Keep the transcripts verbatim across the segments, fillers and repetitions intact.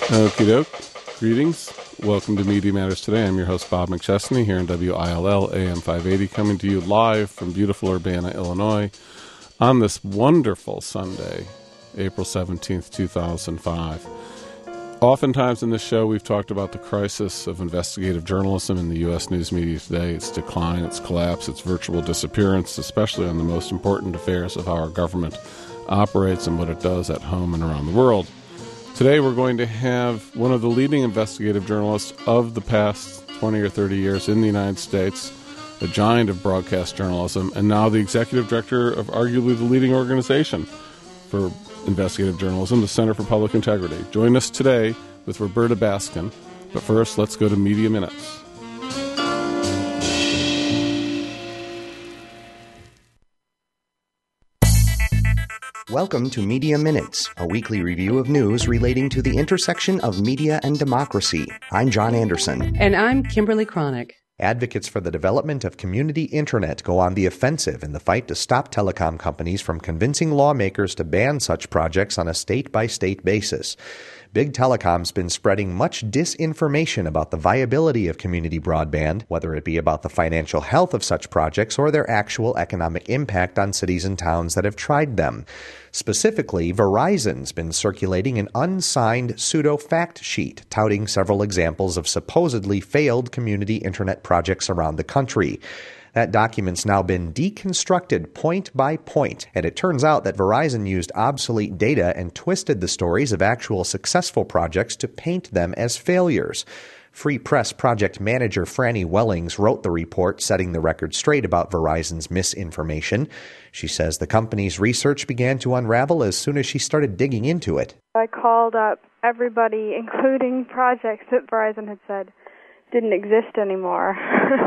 Okie doke. Greetings. Welcome to Media Matters Today. I'm your host, Bob McChesney, here in W I L L A M five eighty, coming to you live from beautiful Urbana, Illinois, on this wonderful Sunday, April seventeenth, two thousand five. Oftentimes in this show, we've talked about the crisis of investigative journalism in the U S news media today, its decline, its collapse, its virtual disappearance, especially on the most important affairs of how our government operates and what it does at home and around the world. Today we're going to have one of the leading investigative journalists of the past twenty or thirty years in the United States, a giant of broadcast journalism, and now the executive director of arguably the leading organization for investigative journalism, the Center for Public Integrity. Join us today with Roberta Baskin. But first, let's go to Media Minutes. Welcome to Media Minutes, a weekly review of news relating to the intersection of media and democracy. I'm John Anderson. And I'm Kimberly Cronick. Advocates for the development of community internet go on the offensive in the fight to stop telecom companies from convincing lawmakers to ban such projects on a state-by-state basis. Big Telecom's been spreading much disinformation about the viability of community broadband, whether it be about the financial health of such projects or their actual economic impact on cities and towns that have tried them. Specifically, Verizon's been circulating an unsigned pseudo-fact sheet touting several examples of supposedly failed community internet projects around the country. That document's now been deconstructed point by point, and it turns out that Verizon used obsolete data and twisted the stories of actual successful projects to paint them as failures. Free Press project manager Franny Wellings wrote the report setting the record straight about Verizon's misinformation. She says the company's research began to unravel as soon as she started digging into it. I called up everybody, including projects that Verizon had said didn't exist anymore.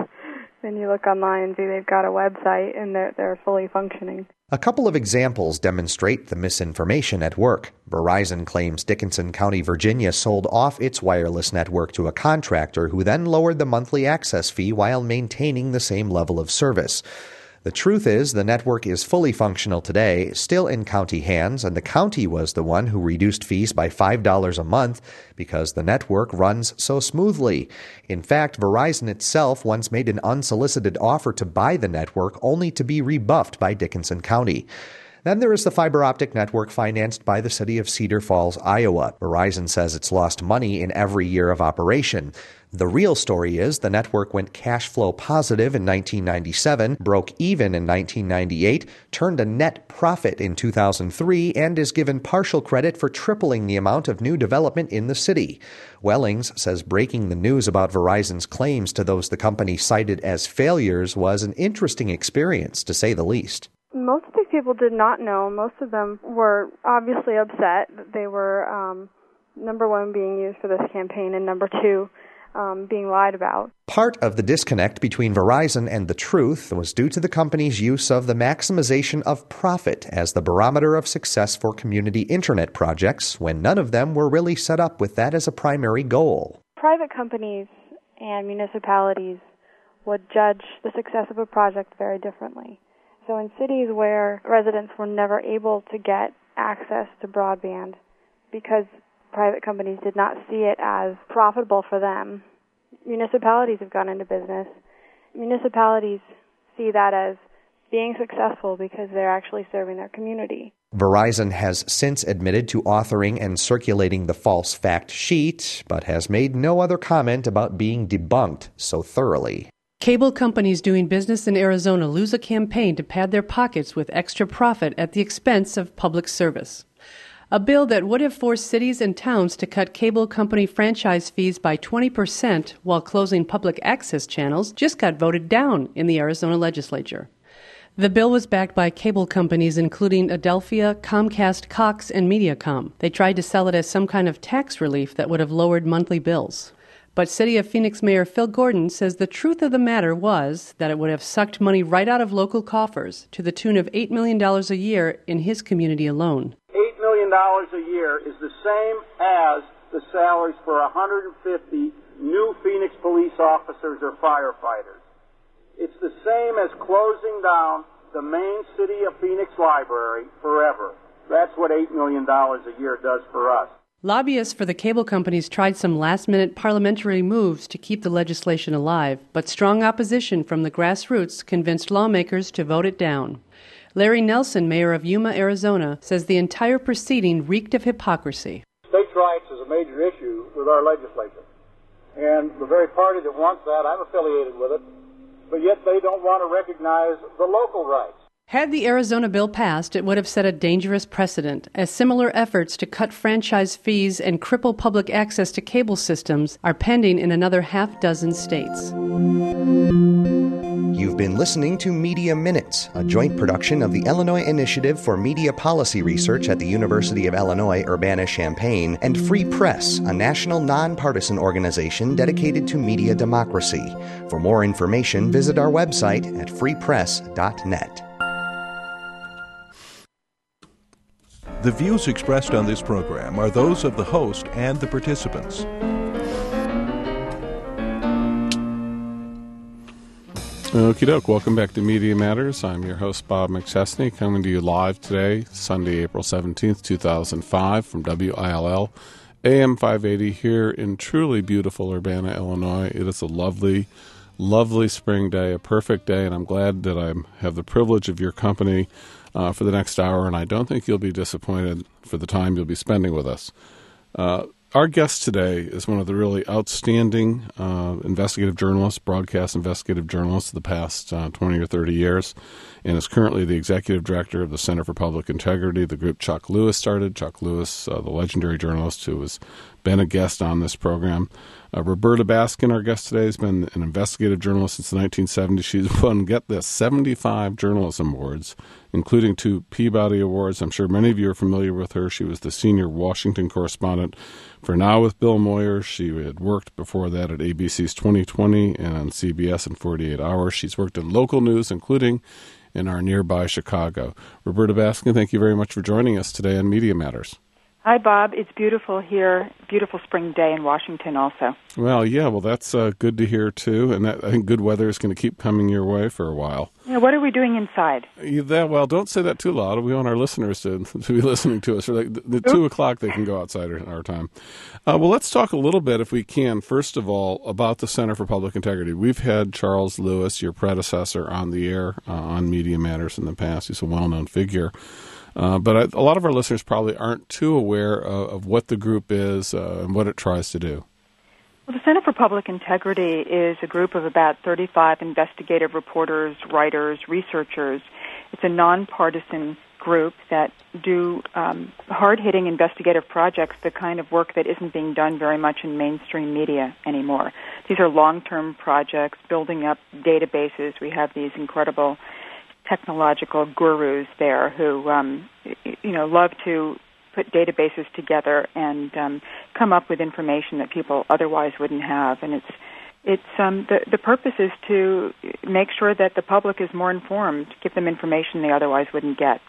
Then you look online and see they've got a website and they're, they're fully functioning. A couple of examples demonstrate the misinformation at work. Verizon claims Dickinson County, Virginia sold off its wireless network to a contractor who then lowered the monthly access fee while maintaining the same level of service. The truth is, the network is fully functional today, still in county hands, and the county was the one who reduced fees by five dollars a month because the network runs so smoothly. In fact, Verizon itself once made an unsolicited offer to buy the network only to be rebuffed by Dickinson County. Then there is the fiber optic network financed by the city of Cedar Falls, Iowa. Verizon says it's lost money in every year of operation. The real story is the network went cash flow positive in nineteen ninety-seven, broke even in nineteen ninety-eight, turned a net profit in two thousand three, and is given partial credit for tripling the amount of new development in the city. Wellings says breaking the news about Verizon's claims to those the company cited as failures was an interesting experience, to say the least. Most of these people did not know. Most of them were obviously upset that they were, um, number one, being used for this campaign, and number two, um, being lied about. Part of the disconnect between Verizon and the truth was due to the company's use of the maximization of profit as the barometer of success for community internet projects, when none of them were really set up with that as a primary goal. Private companies and municipalities would judge the success of a project very differently. So in cities where residents were never able to get access to broadband because private companies did not see it as profitable for them, municipalities have gone into business. Municipalities see that as being successful because they're actually serving their community. Verizon has since admitted to authoring and circulating the false fact sheet, but has made no other comment about being debunked so thoroughly. Cable companies doing business in Arizona lose a campaign to pad their pockets with extra profit at the expense of public service. A bill that would have forced cities and towns to cut cable company franchise fees by twenty percent while closing public access channels just got voted down in the Arizona legislature. The bill was backed by cable companies including Adelphia, Comcast, Cox, and Mediacom. They tried to sell it as some kind of tax relief that would have lowered monthly bills. But City of Phoenix Mayor Phil Gordon says the truth of the matter was that it would have sucked money right out of local coffers to the tune of eight million dollars a year in his community alone. eight million dollars a year is the same as the salaries for one hundred fifty new Phoenix police officers or firefighters. It's the same as closing down the main City of Phoenix library forever. That's what eight million dollars a year does for us. Lobbyists for the cable companies tried some last-minute parliamentary moves to keep the legislation alive, but strong opposition from the grassroots convinced lawmakers to vote it down. Larry Nelson, mayor of Yuma, Arizona, says the entire proceeding reeked of hypocrisy. States' rights is a major issue with our legislature. And the very party that wants that, I'm affiliated with it, but yet they don't want to recognize the local rights. Had the Arizona bill passed, it would have set a dangerous precedent, as similar efforts to cut franchise fees and cripple public access to cable systems are pending in another half dozen states. You've been listening to Media Minutes, a joint production of the Illinois Initiative for Media Policy Research at the University of Illinois Urbana-Champaign and Free Press, a national nonpartisan organization dedicated to media democracy. For more information, visit our website at free press dot net. The views expressed on this program are those of the host and the participants. Okie doke. Welcome back to Media Matters. I'm your host, Bob McChesney, coming to you live today, Sunday, April seventeenth, two thousand five, from W I L L, A M five eighty, here in truly beautiful Urbana, Illinois. It is a lovely, lovely spring day, a perfect day, and I'm glad that I have the privilege of your company Uh, for the next hour, and I don't think you'll be disappointed for the time you'll be spending with us. Uh, our guest today is one of the really outstanding uh, investigative journalists, broadcast investigative journalists of the past uh, twenty or thirty years, and is currently the executive director of the Center for Public Integrity, the group Chuck Lewis started. Chuck Lewis, uh, the legendary journalist who has been a guest on this program. Uh, Roberta Baskin, our guest today, has been an investigative journalist since the nineteen seventies. She's won, get this, seventy-five journalism awards, including two Peabody Awards. I'm sure many of you are familiar with her. She was the senior Washington correspondent for Now with Bill Moyer. She had worked before that at A B C's twenty twenty and on C B S in forty-eight hours. She's worked in local news, including in our nearby Chicago. Roberta Baskin, thank you very much for joining us today on Media Matters. Hi, Bob. It's beautiful here. Beautiful spring day in Washington also. Well, yeah, well, that's uh, good to hear, too. And that, I think good weather is going to keep coming your way for a while. Yeah, what are we doing inside? You, that, well, don't say that too loud. We want our listeners to, to be listening to us. For like the, the two o'clock, they can go outside at our time. Uh, well, let's talk a little bit, if we can, first of all, about the Center for Public Integrity. We've had Charles Lewis, your predecessor, on the air uh, on Media Matters in the past. He's a well-known figure. Uh, but I, a lot of our listeners probably aren't too aware of, of what the group is uh, and what it tries to do. Well, the Center for Public Integrity is a group of about thirty-five investigative reporters, writers, researchers. It's a nonpartisan group that do um, hard-hitting investigative projects, the kind of work that isn't being done very much in mainstream media anymore. These are long-term projects, building up databases. We have these incredible technological gurus there who, um, you know, love to put databases together and um, come up with information that people otherwise wouldn't have. And it's it's um, the the purpose is to make sure that the public is more informed, give them information they otherwise wouldn't get.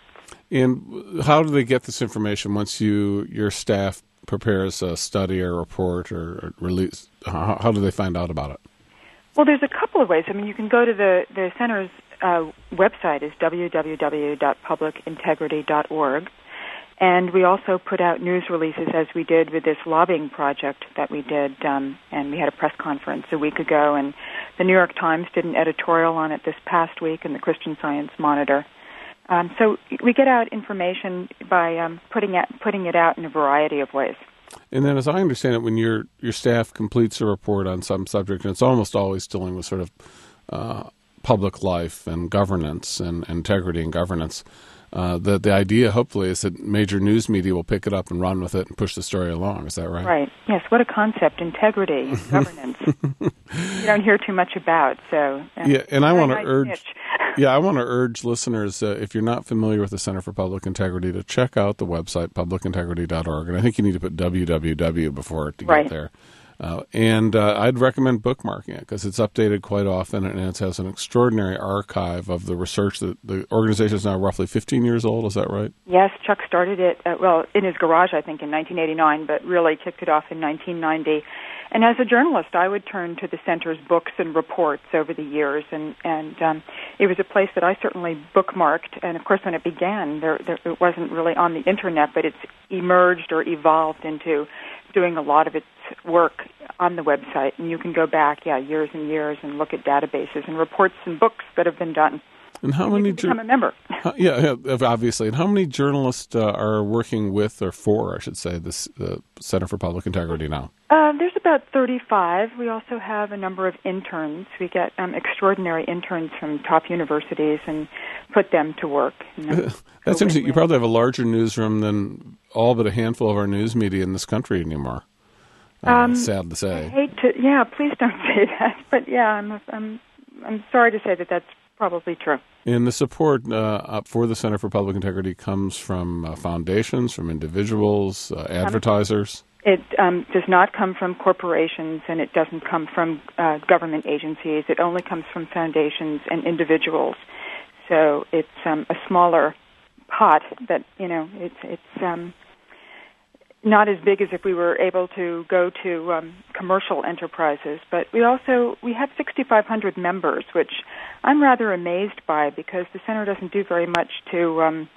And how do they get this information once you your staff prepares a study or report or, or release? How, how do they find out about it? Well, there's a couple of ways. I mean, you can go to the the center's Uh, website is w w w dot public integrity dot org, and we also put out news releases as we did with this lobbying project that we did, um, and we had a press conference a week ago, and the New York Times did an editorial on it this past week, and the Christian Science Monitor. Um, so we get out information by um, putting it, putting it out in a variety of ways. And then, as I understand it, when your your staff completes a report on some subject, and it's almost always dealing with sort of uh, public life and governance and integrity and governance, uh, the the idea, hopefully, is that major news media will pick it up and run with it and push the story along. Is that right? Right. Yes. What a concept, integrity, governance. You don't hear too much about. So uh, yeah, and I want to nice urge. niche. Yeah, I want to urge listeners, uh, if you're not familiar with the Center for Public Integrity, to check out the website public integrity dot org, and I think you need to put w w w before it to right. get there. Uh, and uh, I'd recommend bookmarking it because it's updated quite often, and it has an extraordinary archive of the research. That the organization is now roughly fifteen years old. Is that right? Yes, Chuck started it, uh, well, in his garage, I think, in nineteen eighty-nine, but really kicked it off in nineteen ninety. And as a journalist, I would turn to the center's books and reports over the years, and, and um, it was a place that I certainly bookmarked. And, of course, when it began, there, there, it wasn't really on the Internet, but it's emerged or evolved into doing a lot of its work on the website. And you can go back, yeah, years and years and look at databases and reports and books that have been done. And how and many? You can become a member. How, yeah, yeah, obviously. And how many journalists uh, are working with, or for, I should say, this the Center for Public Integrity now? Uh, there's about thirty-five. We also have a number of interns. We get um, extraordinary interns from top universities and put them to work. That's interesting. You probably have a larger newsroom than all but a handful of our news media in this country anymore. Uh, um, sad to say. I hate to. Yeah, please don't say that. But yeah, I'm. I'm. I'm sorry to say that that's probably true. And the support uh, for the Center for Public Integrity comes from uh, foundations, from individuals, uh, advertisers? It um, does not come from corporations, and it doesn't come from uh, government agencies. It only comes from foundations and individuals. So it's um, a smaller pot that, you know, it's it's um, not as big as if we were able to go to um, commercial enterprises. But we also, we have sixty-five hundred members, which I'm rather amazed by because the center doesn't do very much to um,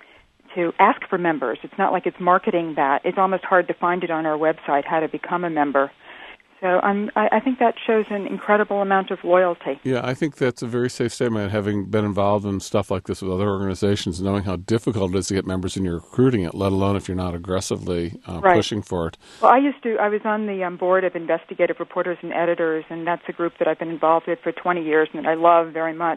to ask for members. It's not like it's marketing that. It's almost hard to find it on our website, how to become a member. So I'm, I, I think that shows an incredible amount of loyalty. Yeah, I think that's a very safe statement, having been involved in stuff like this with other organizations, knowing how difficult it is to get members and you're recruiting it, let alone if you're not aggressively uh, right. pushing for it. Well, I used to, I was on the um, board of investigative reporters and editors, and that's a group that I've been involved with for twenty years and that I love very much.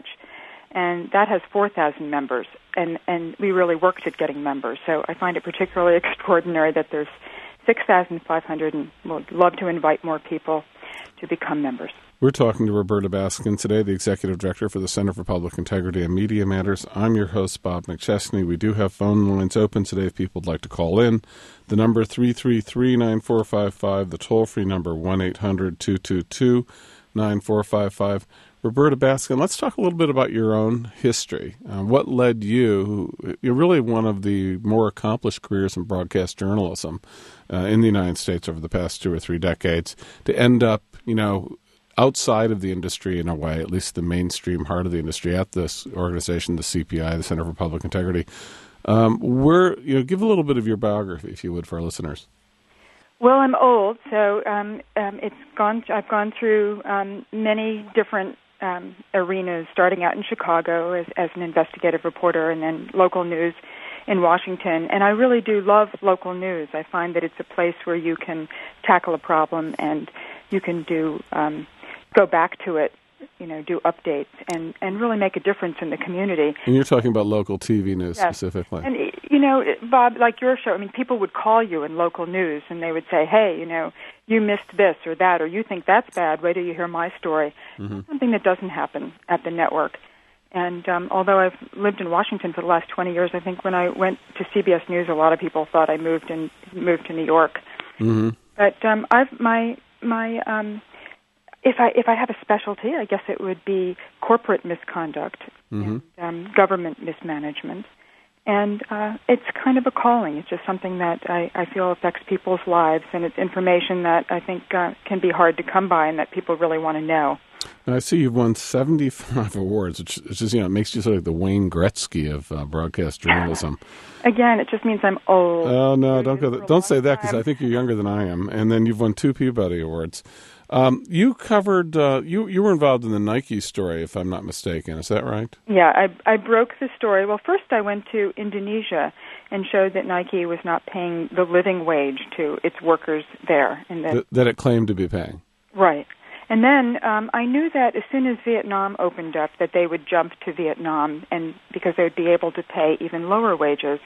And that has four thousand members, and, and we really worked at getting members. So I find it particularly extraordinary that there's six thousand five hundred, and we'd love to invite more people to become members. We're talking to Roberta Baskin today, the Executive Director for the Center for Public Integrity and Media Matters. I'm your host, Bob McChesney. We do have phone lines open today if people would like to call in. The number three three three, nine four five five, the toll-free number one eight hundred, two two two, nine four five five. Roberta Baskin, let's talk a little bit about your own history. Uh, what led you, you're really one of the more accomplished careers in broadcast journalism uh, in the United States over the past two or three decades, to end up, you know, outside of the industry in a way, at least the mainstream heart of the industry, at this organization, the C P I, the Center for Public Integrity. Um, where, you know, give a little bit of your biography, if you would, for our listeners. Well, I'm old, so um, um, it's gone. I've gone through um, many different um, arenas, starting out in Chicago as, as an investigative reporter, and then local news in Washington. And I really do love local news. I find that it's a place where you can tackle a problem and you can do um, go back to it, you know, do updates and, and really make a difference in the community. And you're talking about local T V news yes. specifically. And, you know, Bob, like your show, I mean, people would call you in local news and they would say, hey, you know, you missed this or that, or you think that's bad. Wait till you hear my story. Mm-hmm. Something that doesn't happen at the network. And um, although I've lived in Washington for the last twenty years, I think when I went to C B S News, a lot of people thought I moved and moved to New York. Mm-hmm. But um, I've my my um, if I if I have a specialty, I guess it would be corporate misconduct mm-hmm. and um, government mismanagement. And uh, it's kind of a calling. It's just something that I, I feel affects people's lives, and it's information that I think uh, can be hard to come by and that people really want to know. And I see you've won seventy-five awards, which is just, you know, it makes you sort of like the Wayne Gretzky of uh, broadcast journalism. Again, it just means I'm old. Oh, no, don't go. Th- don't say that, because I think you're younger than I am. And then you've won two Peabody Awards. Um, you covered, uh, you you were involved in the Nike story, if I'm not mistaken. Is that right? Yeah, I I broke the story. Well, first I went to Indonesia and showed that Nike was not paying the living wage to its workers there. And that, Th- that it claimed to be paying. Right. And then um, I knew that as soon as Vietnam opened up, that they would jump to Vietnam, and because they would be able to pay even lower wages.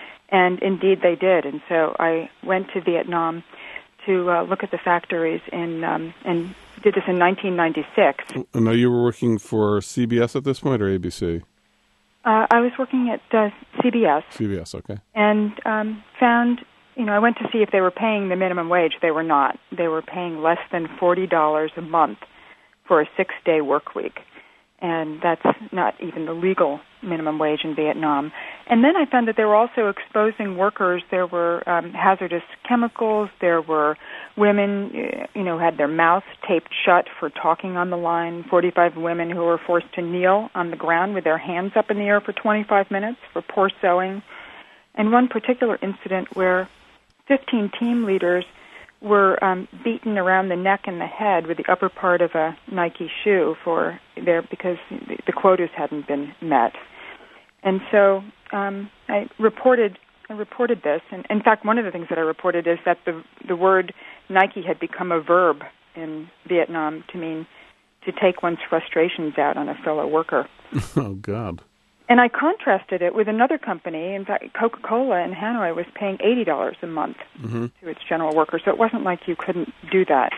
And indeed they did. And so I went to Vietnam to uh, look at the factories in, um, and did this in nineteen ninety-six. No, you were working for C B S at this point, or A B C? Uh, I was working at uh, C B S. C B S, okay. And um, found you know, I went to see if they were paying the minimum wage. They were not. They were paying less than forty dollars a month for a six-day work week. And that's not even the legal minimum wage in Vietnam. And then I found that they were also exposing workers. There were um, hazardous chemicals. There were women, you know, had their mouths taped shut for talking on the line, forty-five women who were forced to kneel on the ground with their hands up in the air for twenty-five minutes for poor sewing. And one particular incident where fifteen team leaders were um, beaten around the neck and the head with the upper part of a Nike shoe for their because the quotas hadn't been met. And so um, I reported I reported this. And in fact, one of the things that I reported is that the the word Nike had become a verb in Vietnam to mean to take one's frustrations out on a fellow worker. Oh, God. And I contrasted it with another company. In fact, Coca-Cola in Hanoi was paying eighty dollars a month mm-hmm. to its general workers. So it wasn't like you couldn't do that.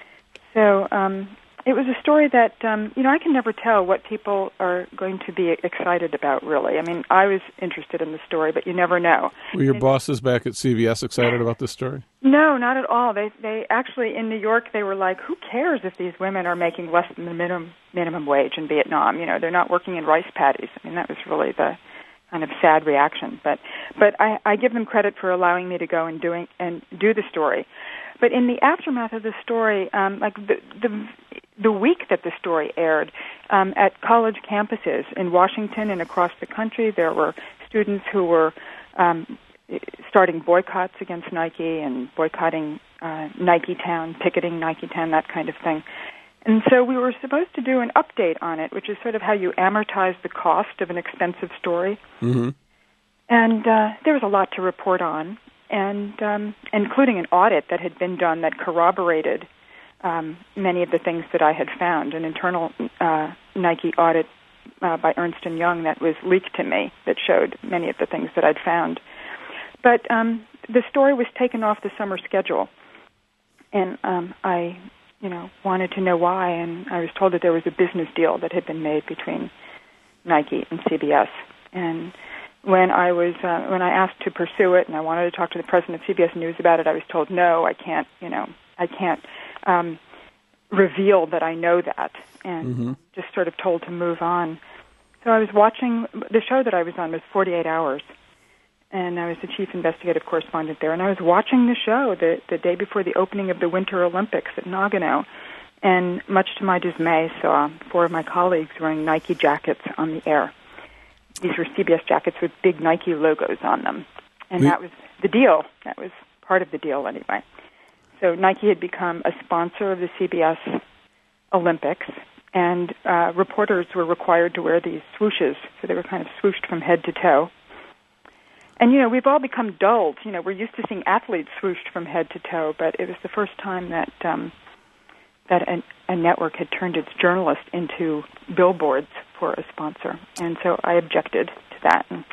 So um, it was a story that, um, you know, I can never tell what people are going to be excited about, really. I mean, I was interested in the story, but you never know. Were your and, bosses back at C B S excited about this story? No, not at all. They they actually, in New York, they were like, who cares if these women are making less than the minimum minimum wage in Vietnam? You know, they're not working in rice paddies. I mean, that was really the kind of sad reaction. But but I, I give them credit for allowing me to go and doing and do the story. But in the aftermath of the story, um, like the, the the week that the story aired, um, at college campuses in Washington and across the country, there were students who were um, starting boycotts against Nike and boycotting uh, Nike Town, picketing Nike Town, that kind of thing. And so we were supposed to do an update on it, which is sort of how you amortize the cost of an expensive story. Mm-hmm. And uh, there was a lot to report on, and um, including an audit that had been done that corroborated um, many of the things that I had found, an internal uh, Nike audit uh, by Ernst and Young that was leaked to me that showed many of the things that I'd found. But um, the story was taken off the summer schedule, and um, I, you know, wanted to know why, and I was told that there was a business deal that had been made between Nike and C B S. And when I was uh, when I asked to pursue it, and I wanted to talk to the president of C B S News about it, I was told, no, I can't, you know, I can't um, reveal that I know that, and mm-hmm. just sort of told to move on. So I was watching the show that I was on was forty-eight hours. And I was the chief investigative correspondent there. And I was watching the show the, the day before the opening of the Winter Olympics at Nagano. And much to my dismay, saw four of my colleagues wearing Nike jackets on the air. These were C B S jackets with big Nike logos on them. And the- that was the deal. That was part of the deal anyway. So Nike had become a sponsor of the C B S Olympics. And uh, reporters were required to wear these swooshes. So they were kind of swooshed from head to toe. And, you know, we've all become dulled. You know, we're used to seeing athletes swooshed from head to toe, but it was the first time that um, that a, a network had turned its journalists into billboards for a sponsor. And so I objected to that and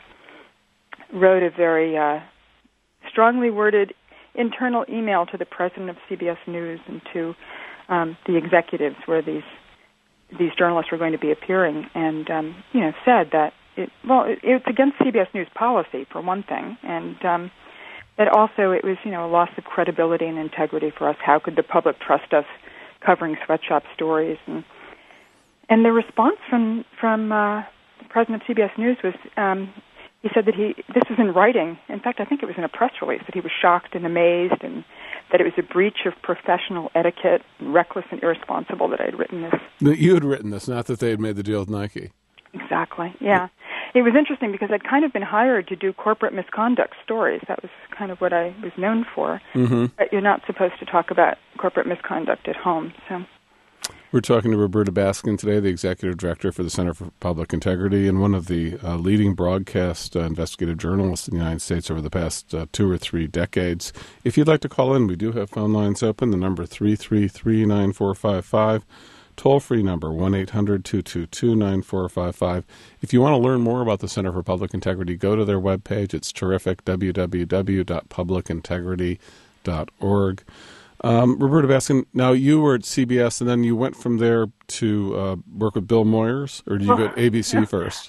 wrote a very uh, strongly worded internal email to the president of C B S News and to um, the executives where these these journalists were going to be appearing, and, um, you know, said that It, well, it, it's against C B S News policy, for one thing, and um, that also it was, you know, a loss of credibility and integrity for us. How could the public trust us covering sweatshop stories? And and the response from from uh, the president of C B S News was, um, he said that he, this was in writing. In fact, I think it was in a press release, that he was shocked and amazed, and that it was a breach of professional etiquette, reckless and irresponsible that I had written this. That you had written this, not that they had made the deal with Nike. Exactly, yeah. It was interesting because I'd kind of been hired to do corporate misconduct stories. That was kind of what I was known for. Mm-hmm. But you're not supposed to talk about corporate misconduct at home. So, we're talking to Roberta Baskin today, the Executive Director for the Center for Public Integrity and one of the uh, leading broadcast uh, investigative journalists in the United States over the past uh, two or three decades. If you'd like to call in, we do have phone lines open. The number three three three, nine four five five. Toll-free number, one eight hundred, two two two, nine four five five. If you want to learn more about the Center for Public Integrity, go to their webpage. It's terrific, w w w dot public integrity dot org. Um, Roberta Baskin, now you were at C B S, and then you went from there to uh, work with Bill Moyers, or did you well, go to A B C no, first? I went from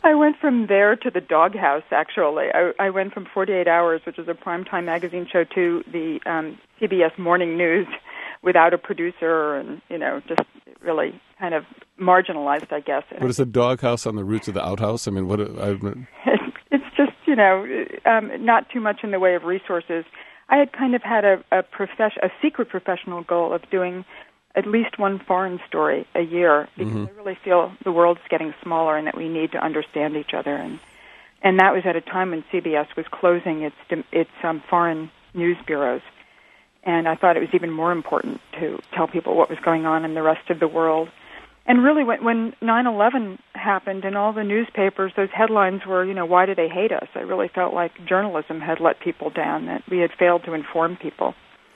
from there to the doghouse, actually. I, I went from forty-eight hours, which is a primetime magazine show, to the um, C B S Morning News without a producer and, you know, just really kind of marginalized, I guess. What is a doghouse on the roots of the outhouse? I mean, what? I, it's just, you know, um, not too much in the way of resources. I had kind of had a, a, profess- a secret professional goal of doing at least one foreign story a year, because mm-hmm. I really feel the world's getting smaller and that we need to understand each other. And and that was at a time when C B S was closing its its um, foreign news bureaus. And I thought it was even more important to tell people what was going on in the rest of the world. And really, when, when nine eleven happened and all the newspapers, those headlines were, you know, why do they hate us? I really felt like journalism had let people down, that we had failed to inform people.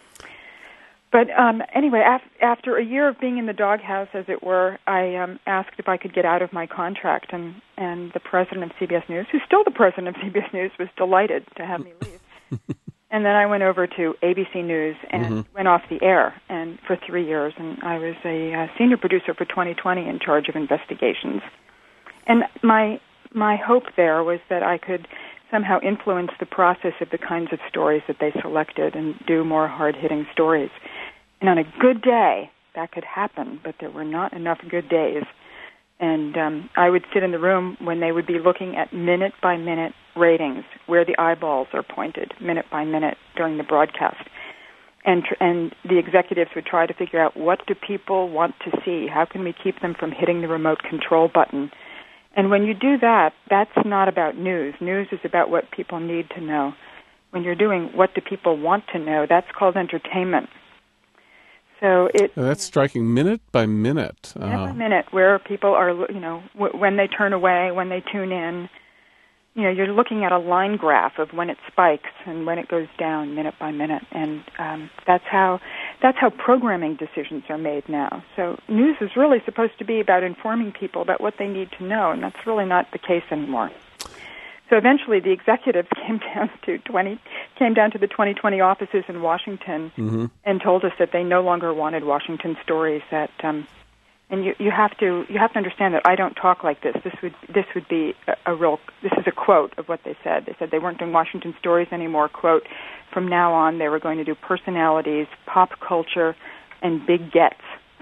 But um, anyway, af- after a year of being in the doghouse, as it were, I um, asked if I could get out of my contract, and, and the president of C B S News, who's still the president of C B S News, was delighted to have me leave. And then I went over to A B C News and mm-hmm. went off the air and for three years, and I was a uh, senior producer for twenty twenty in charge of investigations. And my my hope there was that I could somehow influence the process of the kinds of stories that they selected and do more hard-hitting stories. And on a good day, that could happen, but there were not enough good days. And um, I would sit in the room when they would be looking at minute-by-minute ratings, where the eyeballs are pointed, minute by minute, during the broadcast. And tr- and the executives would try to figure out, what do people want to see? How can we keep them from hitting the remote control button? And when you do that, that's not about news. News is about what people need to know. When you're doing what do people want to know, that's called entertainment. So it that's you know, striking minute by minute. Minute uh, by minute, where people are, you know, w- when they turn away, when they tune in. You know, you're looking at a line graph of when it spikes and when it goes down, minute by minute, and um, that's how that's how programming decisions are made now. So news is really supposed to be about informing people about what they need to know, and that's really not the case anymore. So eventually, the executives came down to twenty came down to the twenty twenty offices in Washington mm-hmm. and told us that they no longer wanted Washington stories. That um, and you, you have to you have to understand that I don't talk like this. This would this would be a, a real. This is a quote of what they said. They said they weren't doing Washington stories anymore. Quote: from now on, they were going to do personalities, pop culture, and big gets.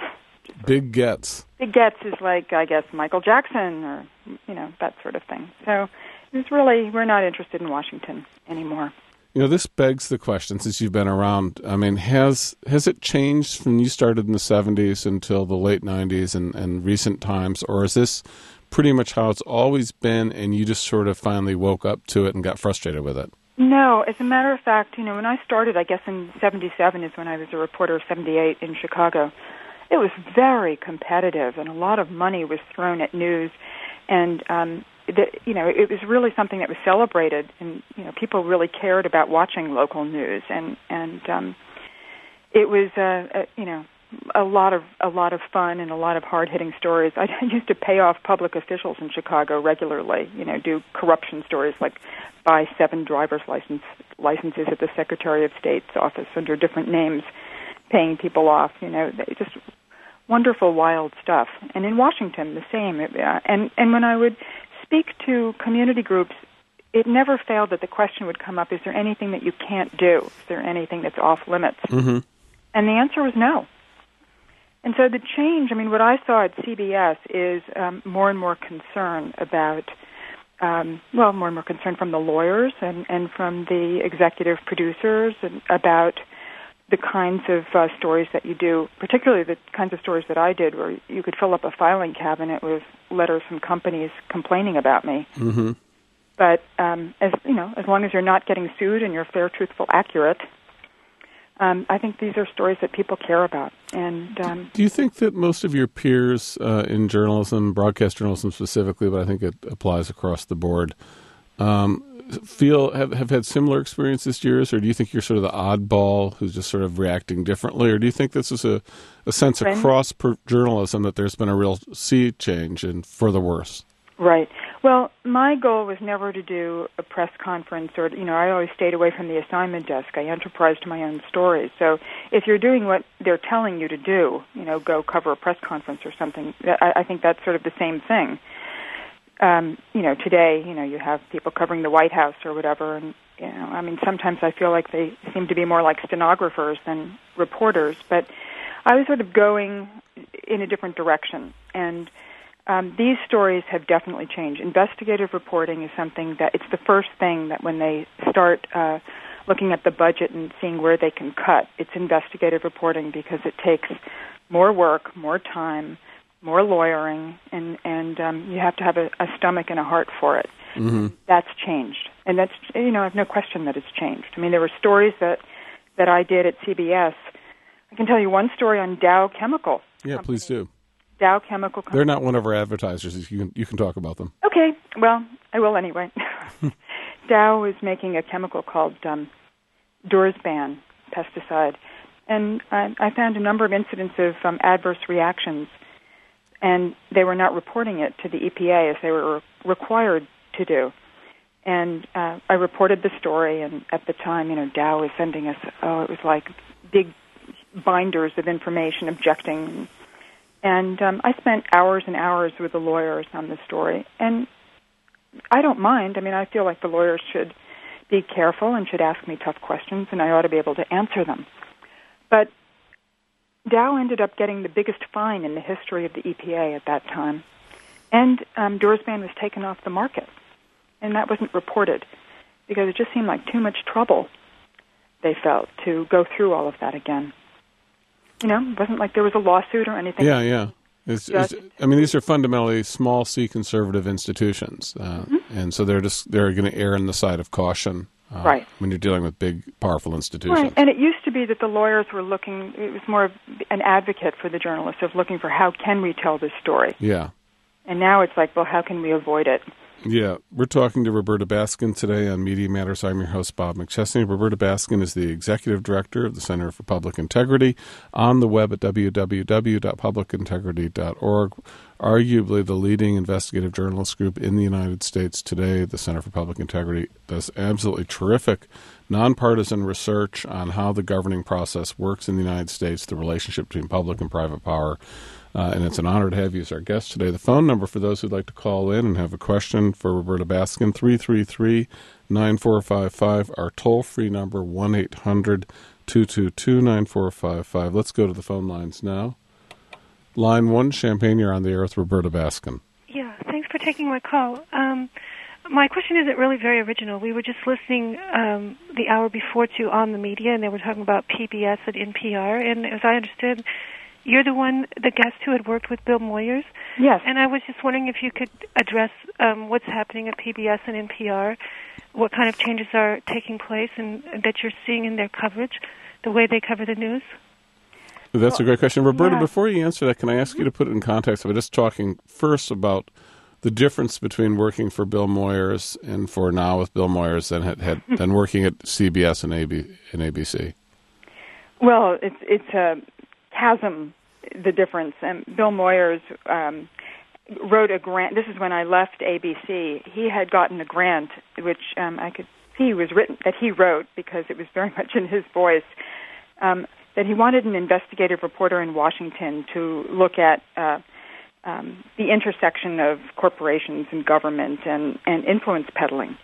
Big gets. Big gets is like, I guess, Michael Jackson or you know that sort of thing. So. It's really, we're not interested in Washington anymore. You know, this begs the question, since you've been around, I mean, has has it changed from you started in the seventies until the late nineties and, and recent times, or is this pretty much how it's always been and you just sort of finally woke up to it and got frustrated with it? No, as a matter of fact, you know, when I started, I guess in seventy-seven is when I was a reporter, seventy-eight in Chicago, it was very competitive and a lot of money was thrown at news, and um The, you know, it was really something that was celebrated, and you know, people really cared about watching local news, and and um, it was, uh, a, you know, a lot of a lot of fun and a lot of hard-hitting stories. I used to pay off public officials in Chicago regularly, you know, do corruption stories like buy seven driver's license licenses at the Secretary of State's office under different names, paying people off, you know, they just wonderful, wild stuff. And in Washington, the same. Uh, and and when I would speak to community groups, it never failed that the question would come up, is there anything that you can't do? Is there anything that's off limits? Mm-hmm. And the answer was no. And so the change, I mean, what I saw at C B S is um, more and more concern about, um, well, more and more concern from the lawyers and, and from the executive producers and about the kinds of uh, stories that you do, particularly the kinds of stories that I did, where you could fill up a filing cabinet with letters from companies complaining about me. Mm-hmm. But um, as you know, as long as you're not getting sued and you're fair, truthful, accurate, um, I think these are stories that people care about. And um, do you think that most of your peers uh, in journalism, broadcast journalism specifically, but I think it applies across the board, um, feel have, have had similar experiences to yours, or do you think you're sort of the oddball who's just sort of reacting differently, or do you think this is a, a sense across per journalism that there's been a real sea change and for the worse? Right. Well, my goal was never to do a press conference or, you know, I always stayed away from the assignment desk. I enterprised my own stories. So if you're doing what they're telling you to do, you know, go cover a press conference or something, I, I think that's sort of the same thing. um, you know, today, you know, you have people covering the White House or whatever, and, you know, I mean, sometimes I feel like they seem to be more like stenographers than reporters, but I was sort of going in a different direction, and um, these stories have definitely changed. Investigative reporting is something that, it's the first thing that when they start uh, looking at the budget and seeing where they can cut, it's investigative reporting because it takes more work, more time, more lawyering, and, and um, you have to have a, a stomach and a heart for it. Mm-hmm. That's changed. And that's, you know, I have no question that it's changed. I mean, there were stories that, that I did at C B S. I can tell you one story on Dow Chemical. Yeah, Company. please do. Dow Chemical Company. They're not one of our advertisers. You can, you can talk about them. Okay, well, I will anyway. Dow is making a chemical called um, Dursban pesticide. And I, I found a number of incidents of um, adverse reactions, and they were not reporting it to the E P A as they were required to do. And uh, I reported the story, and at the time, you know, Dow was sending us, oh, it was like big binders of information objecting. And um, I spent hours and hours with the lawyers on the story. And I don't mind. I mean, I feel like the lawyers should be careful and should ask me tough questions, and I ought to be able to answer them. But Dow ended up getting the biggest fine in the history of the E P A at that time. And um, Dursban was taken off the market. And that wasn't reported because it just seemed like too much trouble, they felt, to go through all of that again. You know, it wasn't like there was a lawsuit or anything. Yeah, yeah. It's, it's, I mean, these are fundamentally small C conservative institutions, uh, mm-hmm. and so they're just they're going to err on the side of caution, uh, right, when you're dealing with big, powerful institutions. Right, and it used to be that the lawyers were looking; it was more of an advocate for the journalists of looking for how can we tell this story. Yeah, and now it's like, well, how can we avoid it? Yeah, we're talking to Roberta Baskin today on Media Matters. I'm your host, Bob McChesney. Roberta Baskin is the Executive Director of the Center for Public Integrity, on the web at w w w dot public integrity dot org, arguably the leading investigative journalist group in the United States today. The Center for Public Integrity does absolutely terrific nonpartisan research on how the governing process works in the United States, the relationship between public and private power. Uh, and it's an honor to have you as our guest today. The phone number for those who'd like to call in and have a question for Roberta Baskin, three three three, nine four five five. Our toll-free number, one eight hundred, two two two, nine four five five. Let's go to the phone lines now. Line one, Champaign, you're on the air with Roberta Baskin. Yeah, thanks for taking my call. Um, my question isn't really very original. We were just listening um, the hour before to On the Media, and they were talking about P B S and N P R, and as I understood, you're the one, the guest who had worked with Bill Moyers. Yes. And I was just wondering if you could address um, what's happening at P B S and N P R, what kind of changes are taking place and that you're seeing in their coverage, the way they cover the news. That's a great question. Roberta, yeah. Before you answer that, can I ask you to put it in context? We're just talking first about the difference between working for Bill Moyers and for now with Bill Moyers and had, had than working at C B S and, A B, and A B C. Well, it's it's a chasm, the difference. And Bill Moyers um, wrote a grant. This is when I left A B C. He had gotten a grant, which um, I could see was written, that he wrote because it was very much in his voice, um, that he wanted an investigative reporter in Washington to look at uh, um, the intersection of corporations and government and, and influence peddling.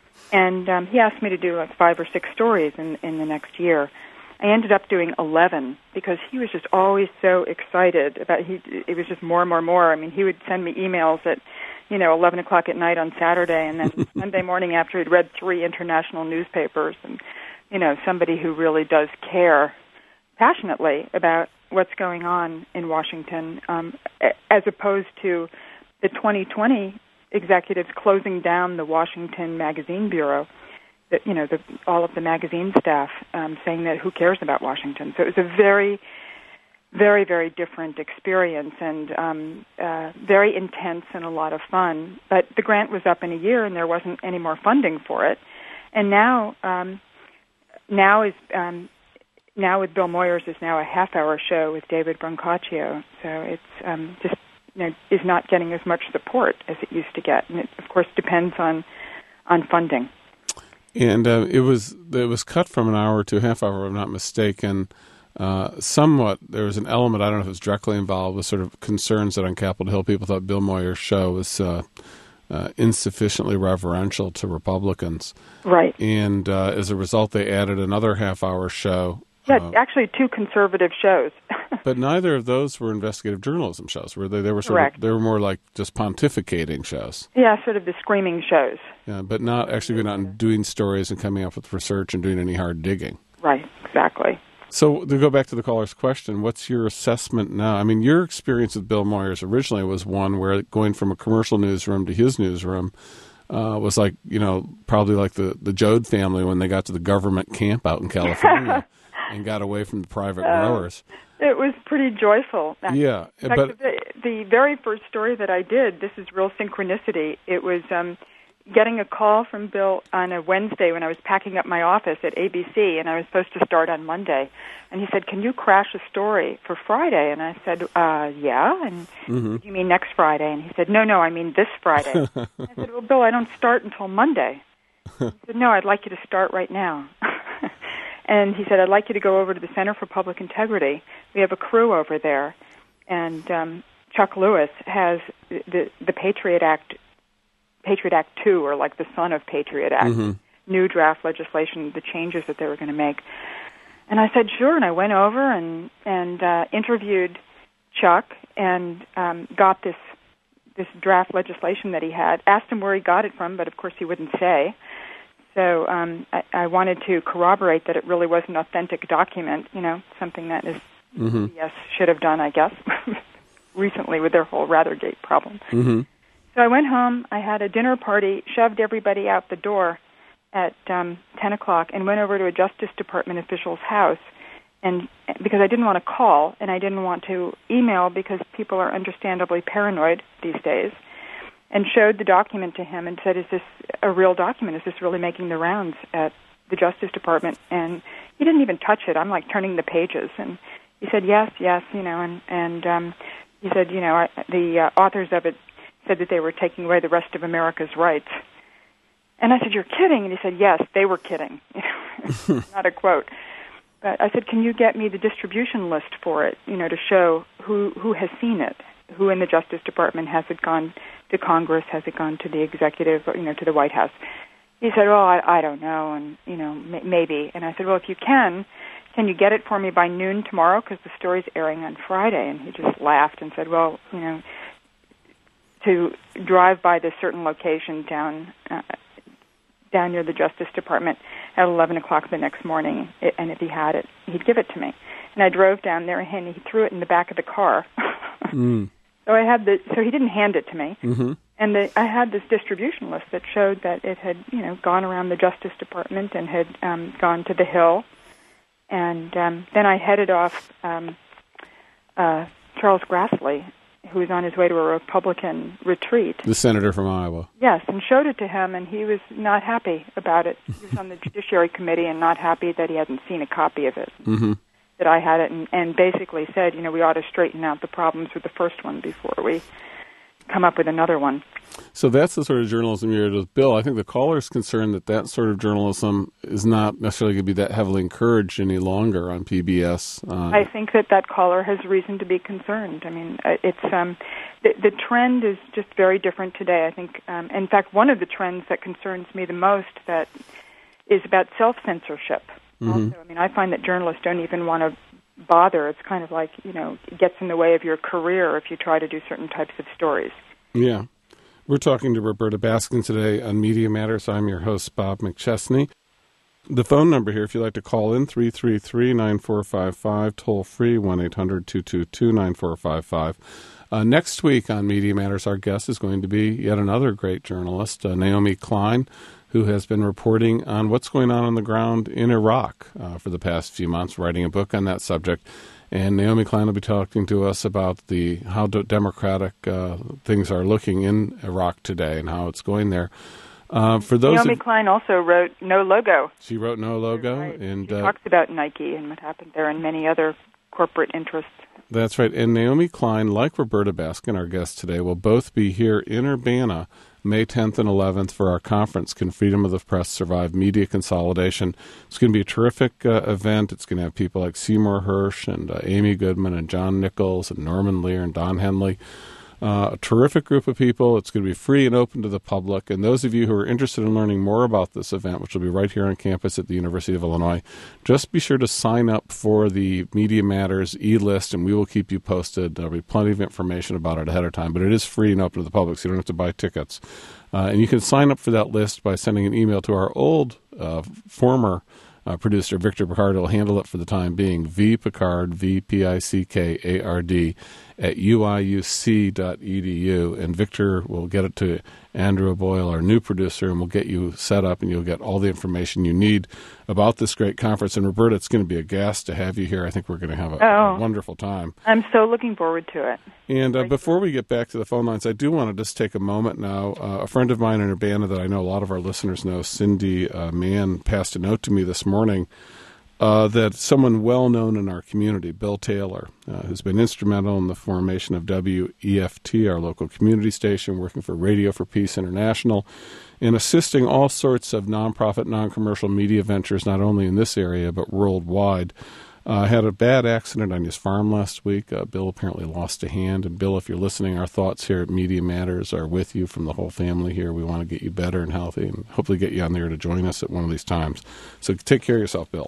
And um, he asked me to do like five or six stories in, in the next year. I ended up doing eleven because he was just always so excited about he. It was just more and more and more. I mean, he would send me emails at, you know, eleven o'clock at night on Saturday, and then Sunday morning after he'd read three international newspapers, and you know, somebody who really does care passionately about what's going on in Washington, um, as opposed to the twenty twenty executives closing down the Washington Magazine Bureau. That, you know, the, all of the magazine staff um, saying that who cares about Washington. So it was a very, very, very different experience and um, uh, very intense and a lot of fun. But the grant was up in a year and there wasn't any more funding for it. And now, um, now is um, now with Bill Moyers is now a half-hour show with David Brancaccio. So it's um, just you know is not getting as much support as it used to get, and it of course depends on on funding. And uh, it was it was cut from an hour to a half hour, if I'm not mistaken. Uh, somewhat, there was an element, I don't know if it was directly involved, with sort of concerns that on Capitol Hill people thought Bill Moyers' show was uh, uh, insufficiently reverential to Republicans. Right. And uh, as a result, they added another half-hour show. Yeah, uh, actually two conservative shows. But neither of those were investigative journalism shows, were they? They were sort Correct. of, they were more like just pontificating shows. Yeah, sort of the screaming shows. Yeah, but not actually going out and doing stories and coming up with research and doing any hard digging. Right, exactly. So to go back to the caller's question, what's your assessment now? I mean, your experience with Bill Moyers originally was one where going from a commercial newsroom to his newsroom uh, was like, you know, probably like the, the Jode family when they got to the government camp out in California and got away from the private Uh, growers. It was pretty joyful. Yeah, In fact, but the, the very first story that I did, this is real synchronicity. It was um, getting a call from Bill on a Wednesday when I was packing up my office at A B C, and I was supposed to start on Monday. And he said, "Can you crash a story for Friday?" And I said, uh, "Yeah." And mm-hmm. "You mean next Friday?" And he said, "No, no, I mean this Friday." I said, "Well, Bill, I don't start until Monday." He said, "No, I'd like you to start right now." And he said, "I'd like you to go over to the Center for Public Integrity. We have a crew over there, and um, Chuck Lewis has the the Patriot Act, Patriot Act two, or like the son of Patriot Act, mm-hmm. new draft legislation, the changes that they were going to make." And I said, "Sure." And I went over and and uh, interviewed Chuck and um, got this this draft legislation that he had. Asked him where he got it from, but of course he wouldn't say. So um, I, I wanted to corroborate that it really was an authentic document, you know, something that is mm-hmm. yes should have done, I guess, recently with their whole Rathergate problem. Mm-hmm. So I went home. I had a dinner party, shoved everybody out the door at um, ten o'clock, and went over to a Justice Department official's house, and because I didn't want to call and I didn't want to email because people are understandably paranoid these days. And showed the document to him and said, "Is this a real document? Is this really making the rounds at the Justice Department?" And he didn't even touch it. I'm like turning the pages. And he said, "Yes, yes," you know, and, and um, he said, you know, I, the uh, authors of it said that they were taking away the rest of America's rights. And I said, "You're kidding?" And he said, "Yes, they were kidding." Not a quote. But I said, "Can you get me the distribution list for it, you know, to show who, who has seen it? Who in the Justice Department has it gone to Congress? Has it gone to the executive, you know, to the White House?" He said, "Well, I, I don't know, and, you know, m- maybe." And I said, "Well, if you can, can you get it for me by noon tomorrow? Because the story's airing on Friday." And he just laughed and said, "Well, you know, to drive by this certain location down uh, down near the Justice Department at eleven o'clock the next morning, it, and if he had it, he'd give it to me." And I drove down there, and he threw it in the back of the car. mm. So I had the. So he didn't hand it to me, mm-hmm. and the, I had this distribution list that showed that it had, you know, gone around the Justice Department and had um, gone to the Hill, and um, then I headed off um, uh, Charles Grassley, who was on his way to a Republican retreat. The senator from Iowa. Yes, and showed it to him, and he was not happy about it. He was on the Judiciary Committee and not happy that he hadn't seen a copy of it. Mm-hmm. That I had it, and, and basically said, you know, we ought to straighten out the problems with the first one before we come up with another one. So that's the sort of journalism you're with Bill. I think the caller's concerned that that sort of journalism is not necessarily going to be that heavily encouraged any longer on P B S. Uh, I think that that caller has reason to be concerned. I mean, it's um, the, the trend is just very different today. I think, um, in fact, one of the trends that concerns me the most that is about self-censorship. Mm-hmm. Also, I mean, I find that journalists don't even want to bother. It's kind of like, you know, it gets in the way of your career if you try to do certain types of stories. Yeah. We're talking to Roberta Baskin today on Media Matters. I'm your host, Bob McChesney. The phone number here, if you'd like to call in, three three three, nine four five five, toll free, one eight hundred, two two two, nine four five five. Uh, next week on Media Matters, our guest is going to be yet another great journalist, uh, Naomi Klein, who has been reporting on what's going on on the ground in Iraq uh, for the past few months, writing a book on that subject. And Naomi Klein will be talking to us about the how do democratic uh, things are looking in Iraq today and how it's going there. Uh, for those Naomi of, Klein also wrote No Logo. She wrote No Logo. Right. and She uh, talks about Nike and what happened there and many other corporate interests. That's right. And Naomi Klein, like Roberta Baskin, our guest today, will both be here in Urbana May tenth and eleventh for our conference, Can Freedom of the Press Survive Media Consolidation. It's going to be a terrific uh, event. It's going to have people like Seymour Hersh and uh, Amy Goodman and John Nichols and Norman Lear and Don Henley. Uh, a terrific group of people. It's going to be free and open to the public. And those of you who are interested in learning more about this event, which will be right here on campus at the University of Illinois, just be sure to sign up for the Media Matters e-list, and we will keep you posted. There'll be plenty of information about it ahead of time, but it is free and open to the public, so you don't have to buy tickets. Uh, and you can sign up for that list by sending an email to our old uh, former Uh, producer, Victor Pickard, will handle it for the time being. V Pickard, V P I C K A R D, at U I U C dot E D U. And Victor will get it to Andrew Boyle, our new producer, and we'll get you set up, and you'll get all the information you need about this great conference. And Roberta, it's going to be a gas to have you here. I think we're going to have a, oh, a wonderful time. I'm so looking forward to it. And uh, before we get back to the phone lines, I do want to just take a moment now. Uh, a friend of mine in Urbana that I know a lot of our listeners know, Cindy uh, Mann, passed a note to me this morning uh, that someone well-known in our community, Bill Taylor, uh, who's been instrumental in the formation of W E F T, our local community station, working for Radio for Peace International, and assisting all sorts of nonprofit, non-commercial media ventures, not only in this area but worldwide. Uh, had a bad accident on his farm last week. Uh, Bill apparently lost a hand. And Bill, if you're listening, our thoughts here at Media Matters are with you from the whole family here. We want to get you better and healthy and hopefully get you on there to join us at one of these times. So take care of yourself, Bill.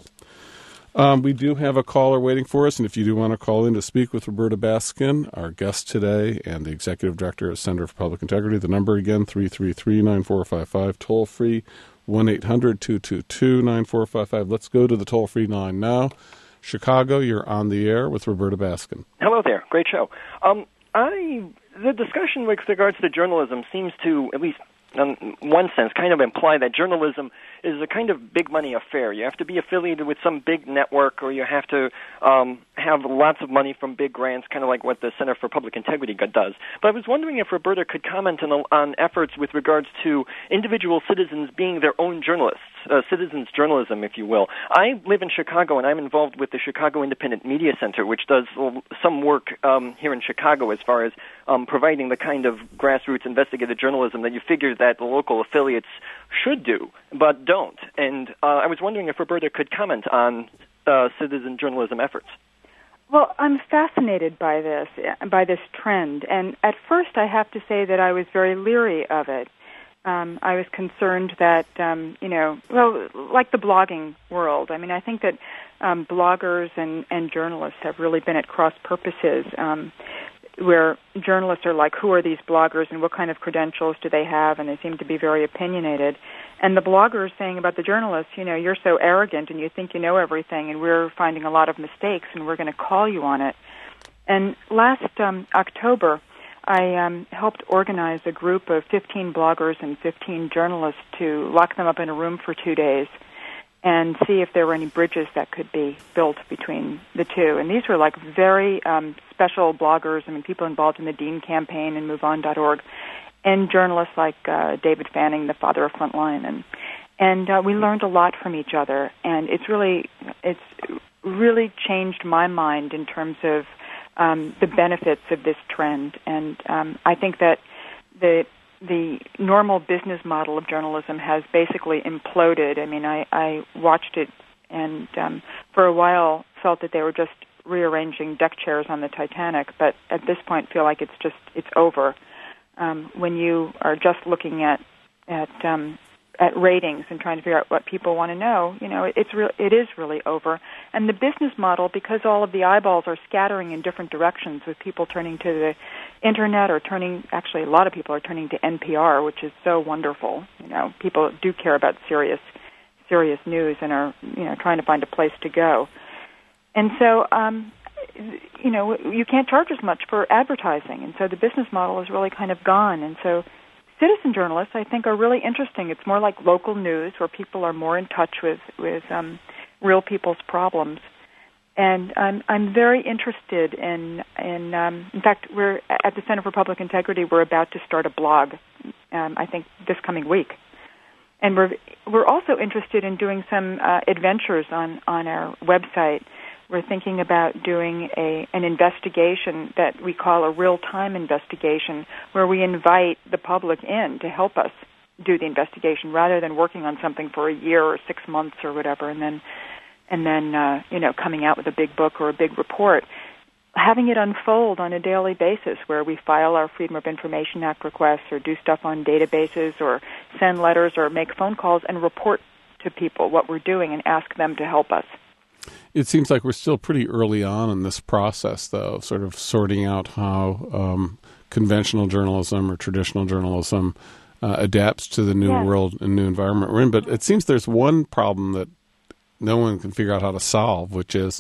Um, we do have a caller waiting for us, and if you do want to call in to speak with Roberta Baskin, our guest today, and the Executive Director of Center for Public Integrity, the number again, three three three, nine four five five, toll-free, one eight hundred, two two two, nine four five five. Let's go to the toll-free line now. Chicago, you're on the air with Roberta Baskin. Hello there. Great show. Um, I the discussion with regards to journalism seems to, at least in one sense, kind of imply that journalism is a kind of big money affair. You have to be affiliated with some big network, or you have to um, have lots of money from big grants, kind of like what the Center for Public Integrity does. But I was wondering if Roberta could comment on, on efforts with regards to individual citizens being their own journalists, uh, citizens journalism, if you will. I live in Chicago, and I'm involved with the Chicago Independent Media Center, which does some work um, here in Chicago as far as um, providing the kind of grassroots investigative journalism that you figure that the local affiliates should do, but don't. And uh, I was wondering if Roberta could comment on uh, citizen journalism efforts. Well, I'm fascinated by this, by this trend. And at first, I have to say that I was very leery of it. Um, I was concerned that, um, you know, well, like the blogging world. I mean, I think that um, bloggers and, and journalists have really been at cross purposes, um, where journalists are like, who are these bloggers and what kind of credentials do they have? And they seem to be very opinionated. And the bloggers saying about the journalists, you know, you're so arrogant and you think you know everything, and we're finding a lot of mistakes and we're going to call you on it. And last um, October, I um, helped organize a group of fifteen bloggers and fifteen journalists to lock them up in a room for two days and see if there were any bridges that could be built between the two. And these were like very um, special bloggers, I mean, people involved in the Dean campaign and move on dot org, and journalists like uh, David Fanning, the father of Frontline. And and uh, we learned a lot from each other, and it's really, it's really changed my mind in terms of um, the benefits of this trend. And um, I think that the the normal business model of journalism has basically imploded. I mean, I, I watched it and um, for a while felt that they were just rearranging deck chairs on the Titanic, but at this point feel like it's just, it's over. Um, when you are just looking at at um, at ratings and trying to figure out what people want to know, you know, it's re- it is really over. And the business model, because all of the eyeballs are scattering in different directions, with people turning to the internet or turning, actually a lot of people are turning to N P R, which is so wonderful. You know, people do care about serious serious news and are, you know, trying to find a place to go. And so, um, you know, you can't charge as much for advertising, and so the business model is really kind of gone. And so citizen journalists, I think, are really interesting. It's more like local news where people are more in touch with, with um, real people's problems. And I'm I'm very interested in, in um, in fact, we're at the Center for Public Integrity, we're about to start a blog, um, I think, this coming week. And we're we're also interested in doing some uh, adventures on, on our website. We're thinking about doing a an investigation that we call a real-time investigation, where we invite the public in to help us do the investigation, rather than working on something for a year or six months or whatever, and then and then uh, you know coming out with a big book or a big report. having it unfold on a daily basis where we file our Freedom of Information Act requests or do stuff on databases or send letters or make phone calls and report to people what we're doing and ask them to help us. It seems like we're still pretty early on in this process, though, sort of sorting out how um, conventional journalism or traditional journalism uh, adapts to the new yeah. world and new environment we're in. But it seems there's one problem that no one can figure out how to solve, which is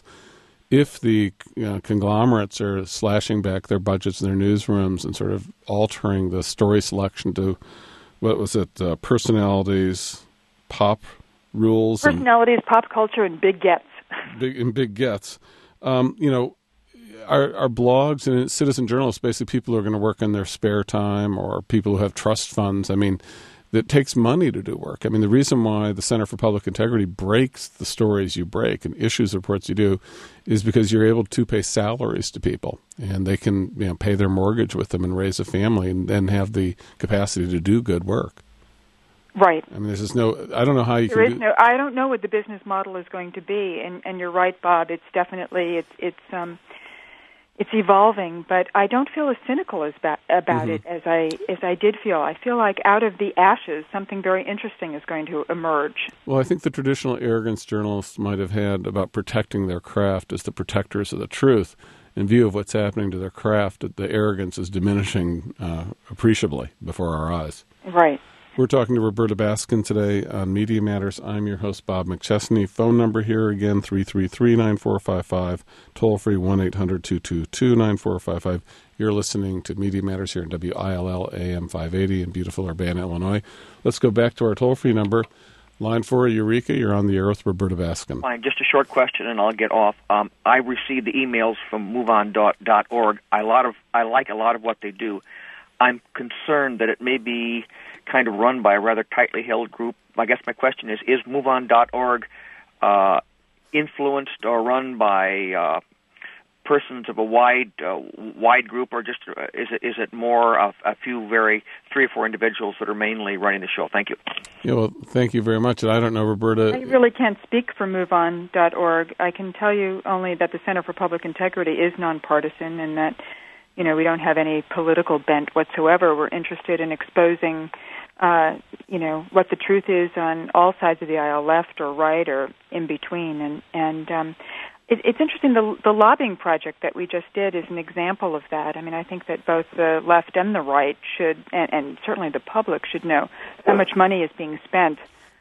if the you know, conglomerates are slashing back their budgets in their newsrooms and sort of altering the story selection to, what was it, uh, personalities, pop rules. Personalities, and, pop culture, and big gets. Big and big gets. Um, you know, our, our blogs and citizen journalists, basically people who are going to work in their spare time or people who have trust funds. I mean, it takes money to do work. I mean, the reason why the Center for Public Integrity breaks the stories you break and issues reports you do is because you're able to pay salaries to people, and they can you know pay their mortgage with them and raise a family and then have the capacity to do good work. Right. I mean, there's just no, I don't know how you there can is do... no, I don't know what the business model is going to be, and, and you're right, Bob. It's definitely, it's, it's, um, it's evolving, but I don't feel as cynical as ba- about mm-hmm. it as I, as I did feel. I feel like out of the ashes, something very interesting is going to emerge. Well, I think the traditional arrogance journalists might have had about protecting their craft as the protectors of the truth. In view of what's happening to their craft, the arrogance is diminishing uh, appreciably before our eyes. Right. We're talking to Roberta Baskin today on Media Matters. I'm your host, Bob McChesney. Phone number here again, three three three, nine four five five. Toll free, one eight hundred, two two two, nine four five five. You're listening to Media Matters here in W I L L A M five eighty in beautiful Urbana, Illinois. Let's go back to our toll-free number. Line four, Eureka, you're on the air with Roberta Baskin. Fine, just a short question and I'll get off. Um, I received the emails from move on dot org. I, lot of, I like a lot of what they do. I'm concerned that it may be kind of run by a rather tightly held group. I guess my question is, is move on dot org uh, influenced or run by uh, persons of a wide uh, wide group, or just uh, is it is it more of a few very, three or four individuals that are mainly running the show? Thank you. Yeah, well, thank you very much. And I don't know, Roberta. I really can't speak for move on dot org. I can tell you only that the Center for Public Integrity is nonpartisan and that you know, we don't have any political bent whatsoever. We're interested in exposing, uh, you know, what the truth is on all sides of the aisle, left or right or in between. And, and um, it, it's interesting, the, the lobbying project that we just did is an example of that. I mean, I think that both the left and the right should, and, and certainly the public should know how much money is being spent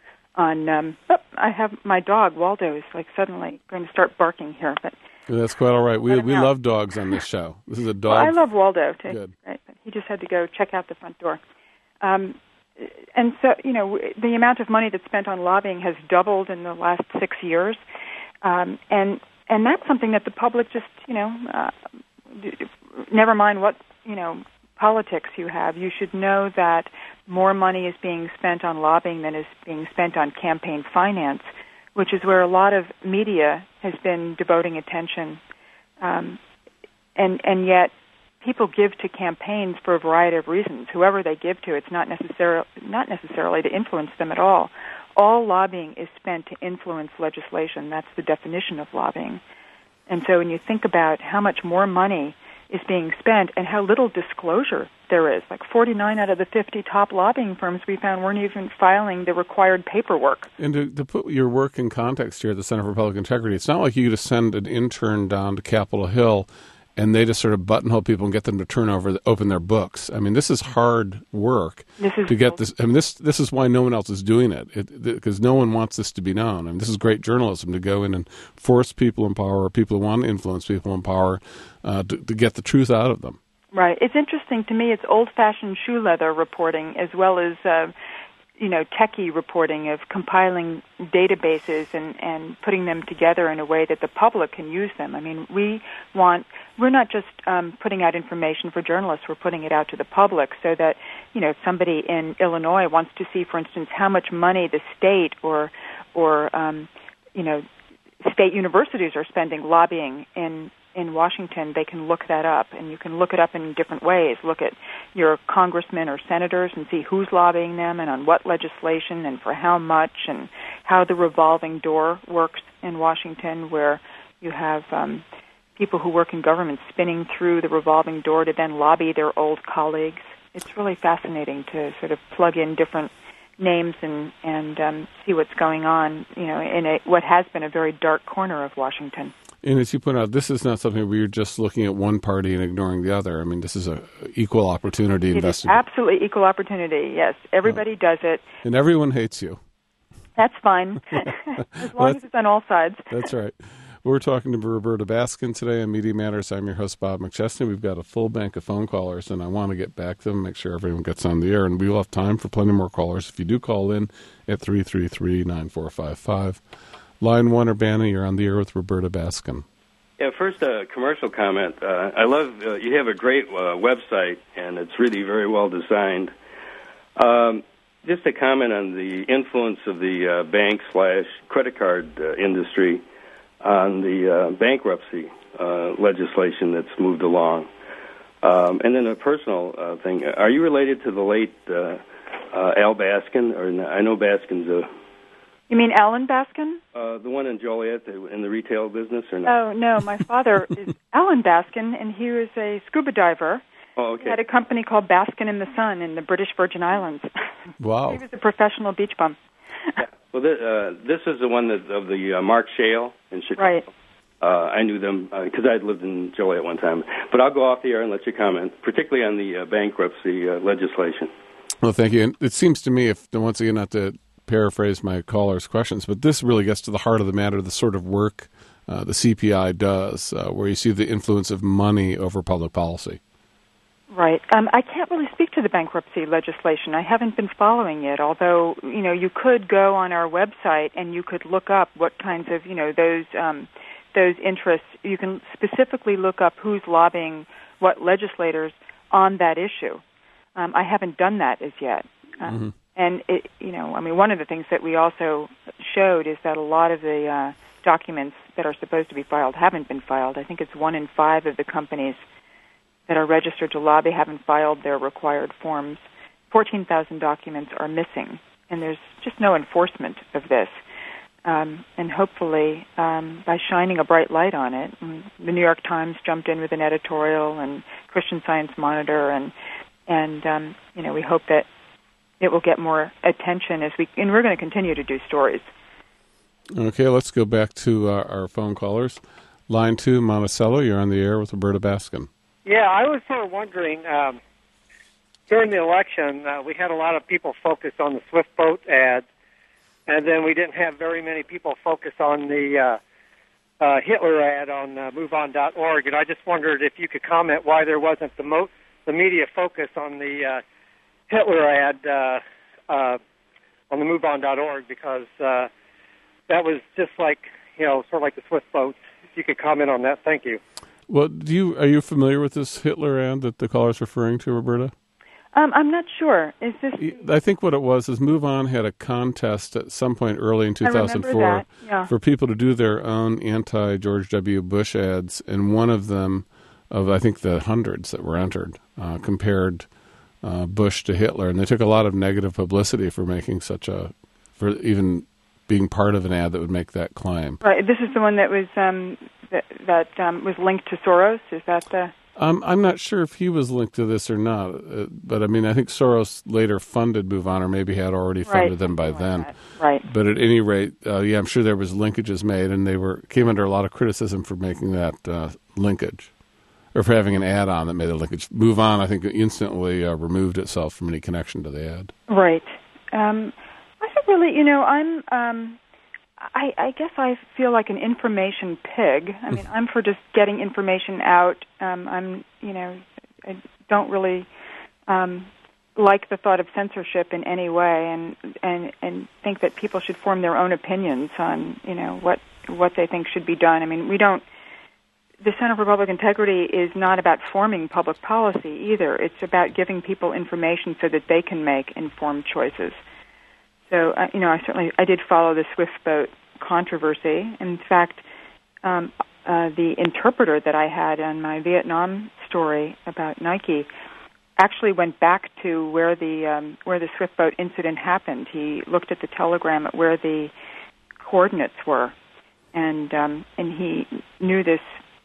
on, um, oh, I have my dog, Waldo, is like suddenly going to start barking here, but... Yeah, that's quite all right. We we love dogs on this show. This is a dog. Well, I love Waldo, too. Good. Right? He just had to go check out the front door. Um, and so, you know, the amount of money that's spent on lobbying has doubled in the last six years. Um, and and that's something that the public just, you know, uh, never mind what, you know, politics you have, you should know that more money is being spent on lobbying than is being spent on campaign finance, which is where a lot of media has been devoting attention. Um, and and yet people give to campaigns for a variety of reasons. Whoever they give to, it's not necessarily not necessarily to influence them at all. All lobbying is spent to influence legislation. That's the definition of lobbying. And so when you think about how much more money is being spent and how little disclosure there is, like forty-nine out of the fifty top lobbying firms we found weren't even filing the required paperwork. And to, to put your work in context here at the Center for Public Integrity, it's not like you just send an intern down to Capitol Hill and they just sort of buttonhole people and get them to turn over, the, open their books. I mean, this is hard work this is to get this. I mean, this this is why no one else is doing it, because no one wants this to be known. I mean, this is great journalism to go in and force people in power, or people who want to influence people in power, uh, to, to get the truth out of them. Right. It's interesting to me. It's old-fashioned shoe leather reporting as well as, uh, you know, techie reporting of compiling databases and, and putting them together in a way that the public can use them. I mean, we want, we're not just um, putting out information for journalists, we're putting it out to the public so that, you know, if somebody in Illinois wants to see, for instance, how much money the state or, or um, you know, state universities are spending lobbying in in Washington, they can look that up, and you can look it up in different ways. Look at your congressmen or senators and see who's lobbying them and on what legislation and for how much, and how the revolving door works in Washington, where you have, um, people who work in government spinning through the revolving door to then lobby their old colleagues. It's really fascinating to sort of plug in different names and and um, see what's going on, you know, in a, what has been a very dark corner of Washington. And as you point out, this is not something where you're just looking at one party and ignoring the other. I mean, this is a equal opportunity investigation. Absolutely equal opportunity, yes. Everybody oh. does it. And everyone hates you. That's fine, as long well, as it's on all sides. That's right. We're talking to Roberta Baskin today on Media Matters. I'm your host, Bob McChesney. We've got a full bank of phone callers, and I want to get back to them, make sure everyone gets on the air. And we will have time for plenty more callers if you do call in at three three three, nine four five five. Line one, Urbana, you're on the air with Roberta Baskin. Yeah, first a uh, commercial comment. Uh, I love, uh, you have a great uh, website, and it's really very well designed. Um, just a comment on the influence of the uh, bank slash credit card uh, industry on the uh, bankruptcy uh, legislation that's moved along. Um, and then a personal uh, thing. Are you related to the late uh, uh, Al Baskin? Or I know Baskin's a... You mean Alan Baskin? Uh, the one in Joliet in the retail business, or not? Oh, no. My father is Alan Baskin, and he was a scuba diver. Oh, okay. He had a company called Baskin in the Sun in the British Virgin Islands. Wow. He was a professional beach bum. Yeah. Well, this, uh, this is the one that, of the uh, Mark Shale in Chicago. Right. Uh, I knew them because uh, I'd lived in Joliet one time. But I'll go off the air and let you comment, particularly on the uh, bankruptcy uh, legislation. Well, thank you. And it seems to me, if once again, not to paraphrase my caller's questions, but this really gets to the heart of the matter, the sort of work uh, the C P I does, uh, where you see the influence of money over public policy. Right. Um, I can't really speak to the bankruptcy legislation. I haven't been following it, although, you know, you could go on our website and you could look up what kinds of, you know, those um, those interests. You can specifically look up who's lobbying what legislators on that issue. Um, I haven't done that as yet. Uh, mm-hmm. And, it, you know, I mean, one of the things that we also showed is that a lot of the uh, documents that are supposed to be filed haven't been filed. I think it's one in five of the companies that are registered to lobby haven't filed their required forms. fourteen thousand documents are missing, and there's just no enforcement of this. Um, and hopefully, um, by shining a bright light on it, the New York Times jumped in with an editorial, and Christian Science Monitor, and and um, you know, we hope that it will get more attention as we, and we're going to continue to do stories. Okay, let's go back to uh, our phone callers. Line two, Monticello, you're on the air with Roberta Baskin. Yeah, I was sort of wondering, um, during the election, uh, we had a lot of people focus on the Swift Boat ads, and then we didn't have very many people focus on the uh, uh, Hitler ad on uh, move on dot org, and I just wondered if you could comment why there wasn't the, mo- the media focus on the uh, Hitler ad uh, uh, on the move on dot org, because uh, that was just like, you know, sort of like the Swift Boats. If you could comment on that, thank you. Well, do you are you familiar with this Hitler ad that the caller's referring to, Roberta? Um, I'm not sure. Is this? I think what it was is Move On had a contest at some point early in two thousand four yeah. for people to do their own anti-George W. Bush ads, and one of them, of I think the hundreds that were entered, uh, compared uh, Bush to Hitler, and they took a lot of negative publicity for making such a, for even being part of an ad that would make that claim. Right. This is the one that was um, that, that um, was linked to Soros. Is that the? Um, I'm not sure if he was linked to this or not, uh, but I mean, I think Soros later funded Move On, or maybe had already funded right. them by like then. That. Right. But at any rate, uh, yeah, I'm sure there was linkages made, and they were came under a lot of criticism for making that uh, linkage, or for having an ad on that made a linkage. Move On, I think, instantly uh, removed itself from any connection to the ad. Right. Um, I think really, you know, I'm. Um, I, I guess I feel like an information pig. I mean, I'm for just getting information out. Um, I'm, you know, I don't really um, like the thought of censorship in any way, and, and and think that people should form their own opinions on, you know, what what they think should be done. I mean, we don't. The Center for Public Integrity is not about forming public policy either. It's about giving people information so that they can make informed choices. So, uh, you know, I certainly I did follow the Swift Boat controversy. In fact, um, uh, the interpreter that I had on my Vietnam story about Nike actually went back to where the um, where the Swift Boat incident happened. He looked at the telegram at where the coordinates were, and um, and he knew this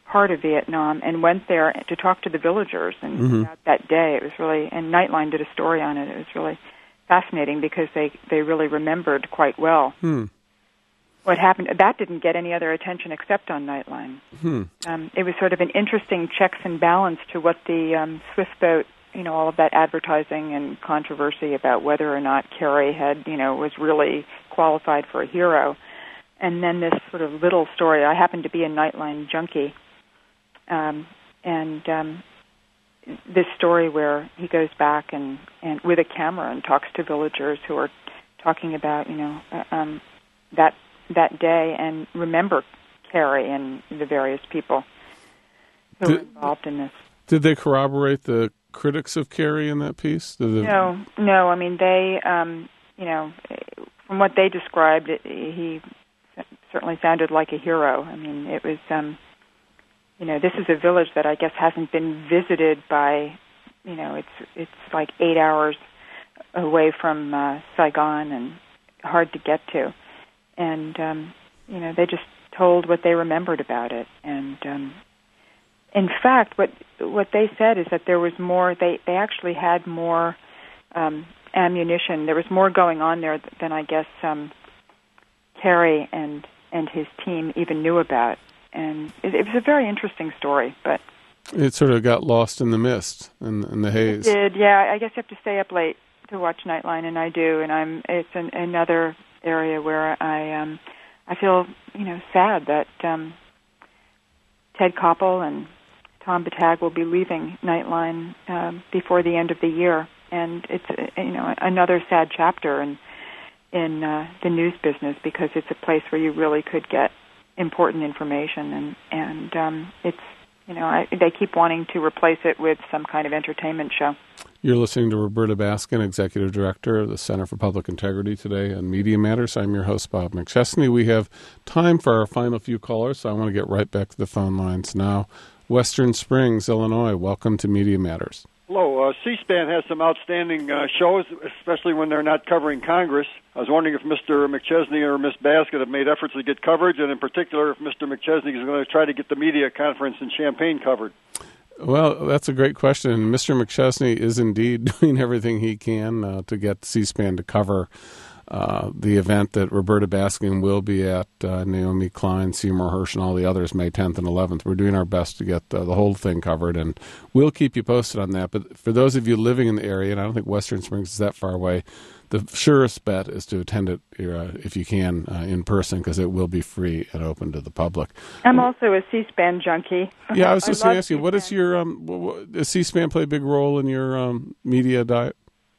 part of Vietnam and went there to talk to the villagers. And Mm-hmm. about that day, it was really, and Nightline did a story on it. It was really fascinating because they, they really remembered quite well Hmm. what happened. That didn't get any other attention except on Nightline. Hmm. Um, it was sort of an interesting checks and balance to what the um, Swift boat, you know, all of that advertising and controversy about whether or not Carey had, you know, was really qualified for a hero. And then this sort of little story. I happened to be a Nightline junkie. Um, and um, this story where he goes back and, and with a camera and talks to villagers who are talking about, you know, uh, um, that that day and remember Carey and the various people who Did, were involved in this. Did they corroborate the critics of Carey in that piece? Did they... No, no. I mean, they, um, you know, from what they described, it, he certainly sounded like a hero. I mean, it was, um, you know, this is a village that I guess hasn't been visited by, you know, it's it's like eight hours away from uh, Saigon and hard to get to. And, um, you know, they just told what they remembered about it. And, um, in fact, what what they said is that there was more, they, they actually had more um, ammunition. There was more going on there than I guess um, Carey and, and his team even knew about. And it, it was a very interesting story, but... It sort of got lost in the mist and in, in the haze. It did, yeah. I guess you have to stay up late to watch Nightline, and I do. And I'm. It's an, another area where I um, I feel, you know, sad that um, Ted Koppel and Tom Battag will be leaving Nightline um, before the end of the year, and it's uh, you know another sad chapter in in uh, the news business because it's a place where you really could get important information, and and um, it's you know I, they keep wanting to replace it with some kind of entertainment show. You're listening to Roberta Baskin, Executive Director of the Center for Public Integrity, today on Media Matters. I'm your host, Bob McChesney. We have time for our final few callers, so I want to get right back to the phone lines now. Western Springs, Illinois, welcome to Media Matters. Hello. Uh, C-SPAN has some outstanding uh, shows, especially when they're not covering Congress. I was wondering if Mister McChesney or Miss Baskin have made efforts to get coverage, and in particular if Mister McChesney is going to try to get the media conference in Champaign covered. Well, that's a great question. Mister McChesney is indeed doing everything he can uh, to get C-SPAN to cover uh, the event that Roberta Baskin will be at, uh, Naomi Klein, Seymour Hersh, and all the others, May tenth and eleventh. We're doing our best to get uh, the whole thing covered, and we'll keep you posted on that. But for those of you living in the area, and I don't think Western Springs is that far away, the surest bet is to attend it uh, if you can uh, in person, because it will be free and open to the public. I'm also a C-SPAN junkie. Yeah, I was just going to ask you, C-SPAN. what is your um, what, what, does C-SPAN play a big role in your um, media diet?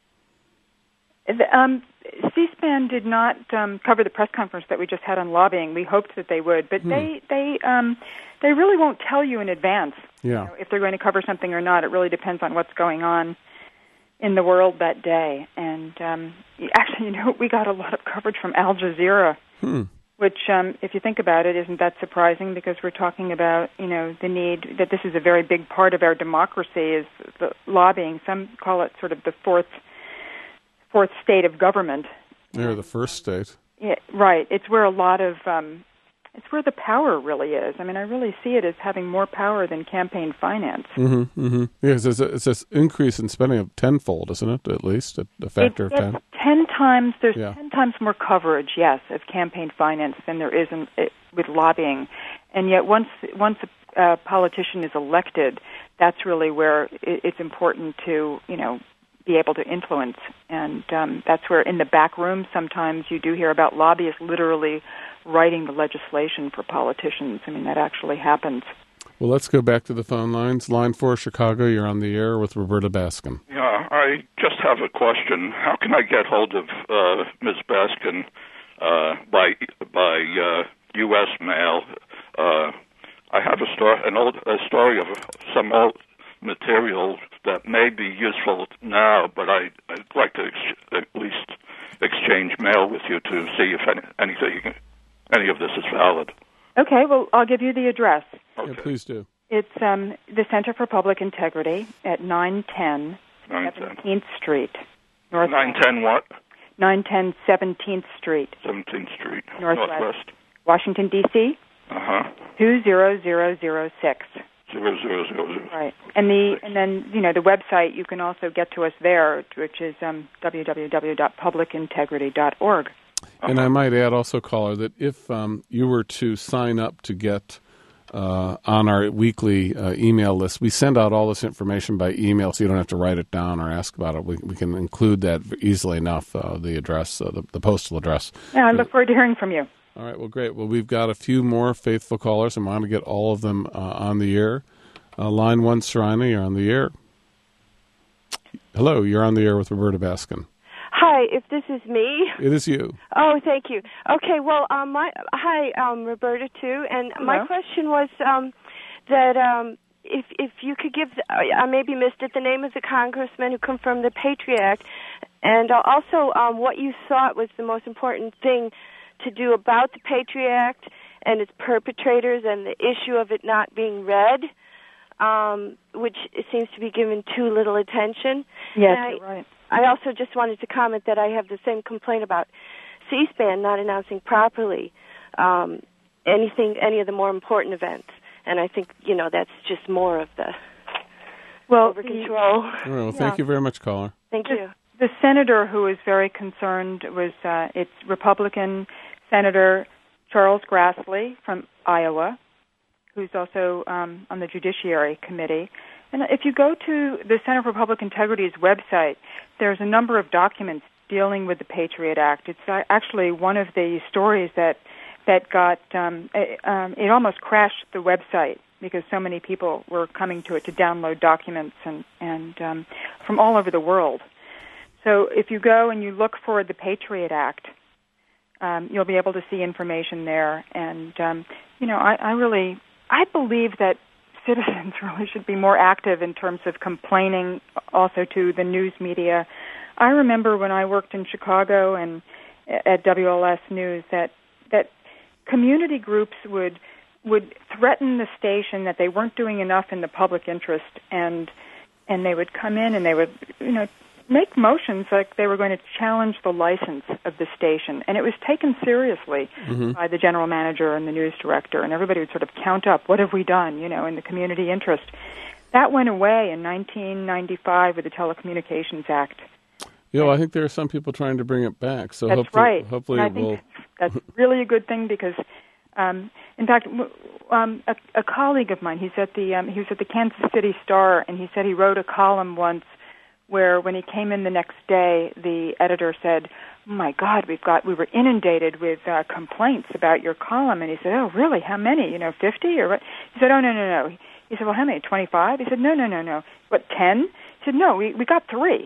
The, um, C-SPAN did not um, cover the press conference that we just had on lobbying. We hoped that they would, but hmm. they they um, they really won't tell you in advance yeah. you know, if they're going to cover something or not. It really depends on what's going on in the world that day. And um, actually, you know, we got a lot of coverage from Al Jazeera, hmm. which, um, if you think about it, isn't that surprising, because we're talking about, you know, the need that this is a very big part of our democracy is the lobbying. Some call it sort of the fourth fourth state of government. They're the first state. Yeah, right. It's where a lot of um, it's where the power really is. I mean, I really see it as having more power than campaign finance. Mm-hmm, mm-hmm. Yes, it's a, it's an increase in spending of tenfold, isn't it? At least a, a factor it, of ten. Ten times. There's yeah. ten times more coverage, yes, of campaign finance than there is in, it, with lobbying. And yet, once once a uh, politician is elected, that's really where it, it's important to, you know, be able to influence. And um, that's where in the back room sometimes you do hear about lobbyists literally writing the legislation for politicians. I mean, that actually happens. Well, let's go back to the phone lines. Line four, Chicago, you're on the air with Roberta Baskin. Yeah, I just have a question. How can I get hold of uh, Miz Baskin uh, by by uh, U S mail? Uh, I have a story, an old a story of some old material that may be useful now, but I, I'd like to ex- at least exchange mail with you to see if any, anything, any of this is valid. Okay, well, I'll give you the address. Okay. Yeah, please do. It's um, the Center for Public Integrity at nine ten seventeenth Street. Northwest. nine ten what? nine ten seventeenth Street. seventeenth Street, Northwest. Northwest. Washington, D C Uh-huh. two zero zero zero six. Zero, zero, zero, zero. Right. And the and then, you know, the website, you can also get to us there, which is um, w w w dot public integrity dot org. And I might add also, caller, that if um, you were to sign up to get uh, on our weekly uh, email list, we send out all this information by email, so you don't have to write it down or ask about it. We, we can include that easily enough, uh, the address, uh, the, the postal address. Yeah, I look forward to hearing from you. All right, well, great. Well, we've got a few more faithful callers, and I want to get all of them uh, on the air. Uh, line one, Serena, you're on the air. Hello, you're on the air with Roberta Baskin. Hi, if this is me. It is you. Oh, thank you. Okay, well, um, my hi, um, Roberta too, and Hello. my question was um, that um, if if you could give, the, I maybe missed it, the name of the congressman who confirmed the Patriot Act, and uh, also um, what you thought was the most important thing to do about the Patriot Act and its perpetrators and the issue of it not being read, um, which seems to be given too little attention. Yes, I, you're right. I also just wanted to comment that I have the same complaint about C-SPAN not announcing properly um, anything, any of the more important events, and I think, you know, that's just more of the well, over control. All right, well, thank Yeah. you very much, caller. Thank you. The senator who was very concerned was uh, it's Republican Senator Charles Grassley from Iowa, who's also um, on the Judiciary Committee. And if you go to the Center for Public Integrity's website, there's a number of documents dealing with the Patriot Act. It's uh, actually one of the stories that that got um, it, um, it almost crashed the website because so many people were coming to it to download documents and and um, from all over the world. So if you go and you look for the Patriot Act, um, you'll be able to see information there. And, um, you know, I, I really, I believe that citizens really should be more active in terms of complaining also to the news media. I remember when I worked in Chicago and at W L S News that, that community groups would would threaten the station that they weren't doing enough in the public interest, and and they would come in and they would, you know, make motions like they were going to challenge the license of the station. And it was taken seriously mm-hmm. by the general manager and the news director, and everybody would sort of count up, what have we done, you know, in the community interest. That went away in nineteen ninety-five with the Telecommunications Act. You know, I think there are some people trying to bring it back. So That's hopefully, right. hopefully and I we'll... think that's really a good thing because, um, in fact, um, a, a colleague of mine, he's at the um, he was at the Kansas City Star, and he said he wrote a column once where when he came in the next day, the editor said, oh my God, we've got, we were inundated with uh, complaints about your column. And he said, oh, really? How many? You know, fifty? Or what? He said, oh, no, no, no. He said, well, how many? twenty-five? He said, no, no, no, no. What, ten? He said, no, we, we got three.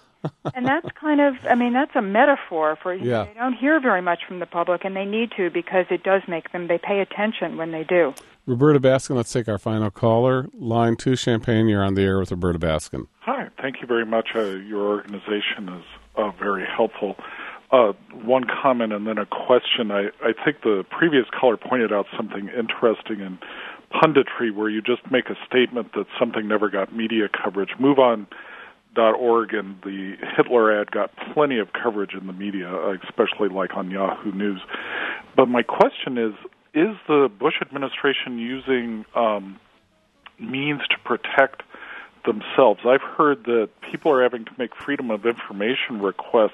And that's kind of, I mean, that's a metaphor for, you yeah. know, they don't hear very much from the public, and they need to because it does make them, they pay attention when they do. Roberta Baskin, let's take our final caller. Line two, Champaign, you're on the air with Roberta Baskin. Hi, thank you very much. Uh, your organization is uh, very helpful. Uh, one comment and then a question. I, I think the previous caller pointed out something interesting in punditry where you just make a statement that something never got media coverage. Move on. Dot org and the Hitler ad got plenty of coverage in the media, especially like on Yahoo News. But my question is, is the Bush administration using um, means to protect themselves? I've heard that people are having to make freedom of information requests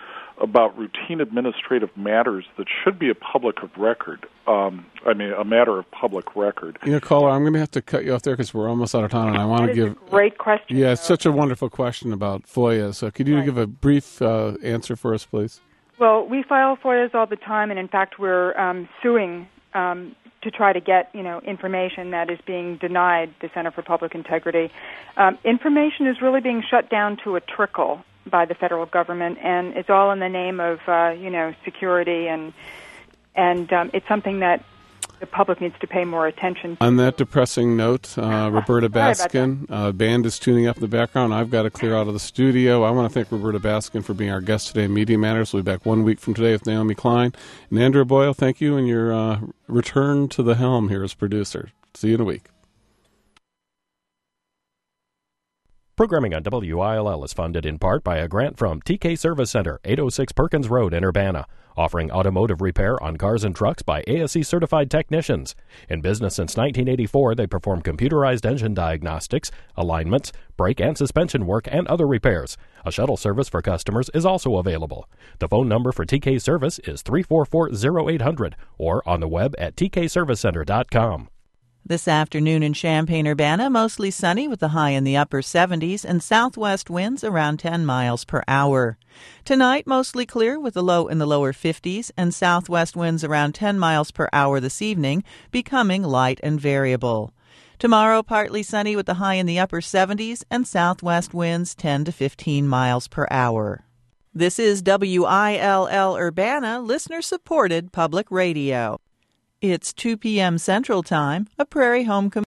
about routine administrative matters that should be a public of record. Um, I mean, a matter of public record. You know, caller, I'm going to have to cut you off there because we're almost out of time, and I want that to give. Is a great question. Yeah, it's such a wonderful question about FOIA. So, could you right. give a brief uh, answer for us, please? Well, we file FOIAs all the time, and in fact, we're um, suing um, to try to get, you know, information that is being denied the Center for Public Integrity. Um, information is really being shut down to a trickle by the federal government, and it's all in the name of, uh, you know, security, and and um, it's something that the public needs to pay more attention to. On that depressing note, uh, Roberta Baskin, uh, band is tuning up in the background. I've got to clear out of the studio. I want to thank Roberta Baskin for being our guest today in Media Matters. We'll be back one week from today with Naomi Klein. And Andrew Boyle, thank you, and your uh, return to the helm here as producer. See you in a week. Programming on W I L L is funded in part by a grant from T K Service Center, eight oh six Perkins Road in Urbana, offering automotive repair on cars and trucks by A S E-certified technicians. In business since nineteen eighty-four, they perform computerized engine diagnostics, alignments, brake and suspension work, and other repairs. A shuttle service for customers is also available. The phone number for T K Service is three four four, oh eight hundred or on the web at t k service center dot com. This afternoon in Champaign-Urbana, mostly sunny with the high in the upper seventies and southwest winds around ten miles per hour. Tonight, mostly clear with the low in the lower fifties and southwest winds around ten miles per hour this evening, becoming light and variable. Tomorrow, partly sunny with the high in the upper seventies and southwest winds ten to fifteen miles per hour. This is W I L L Urbana, listener-supported public radio. It's two p.m. Central Time, a Prairie Home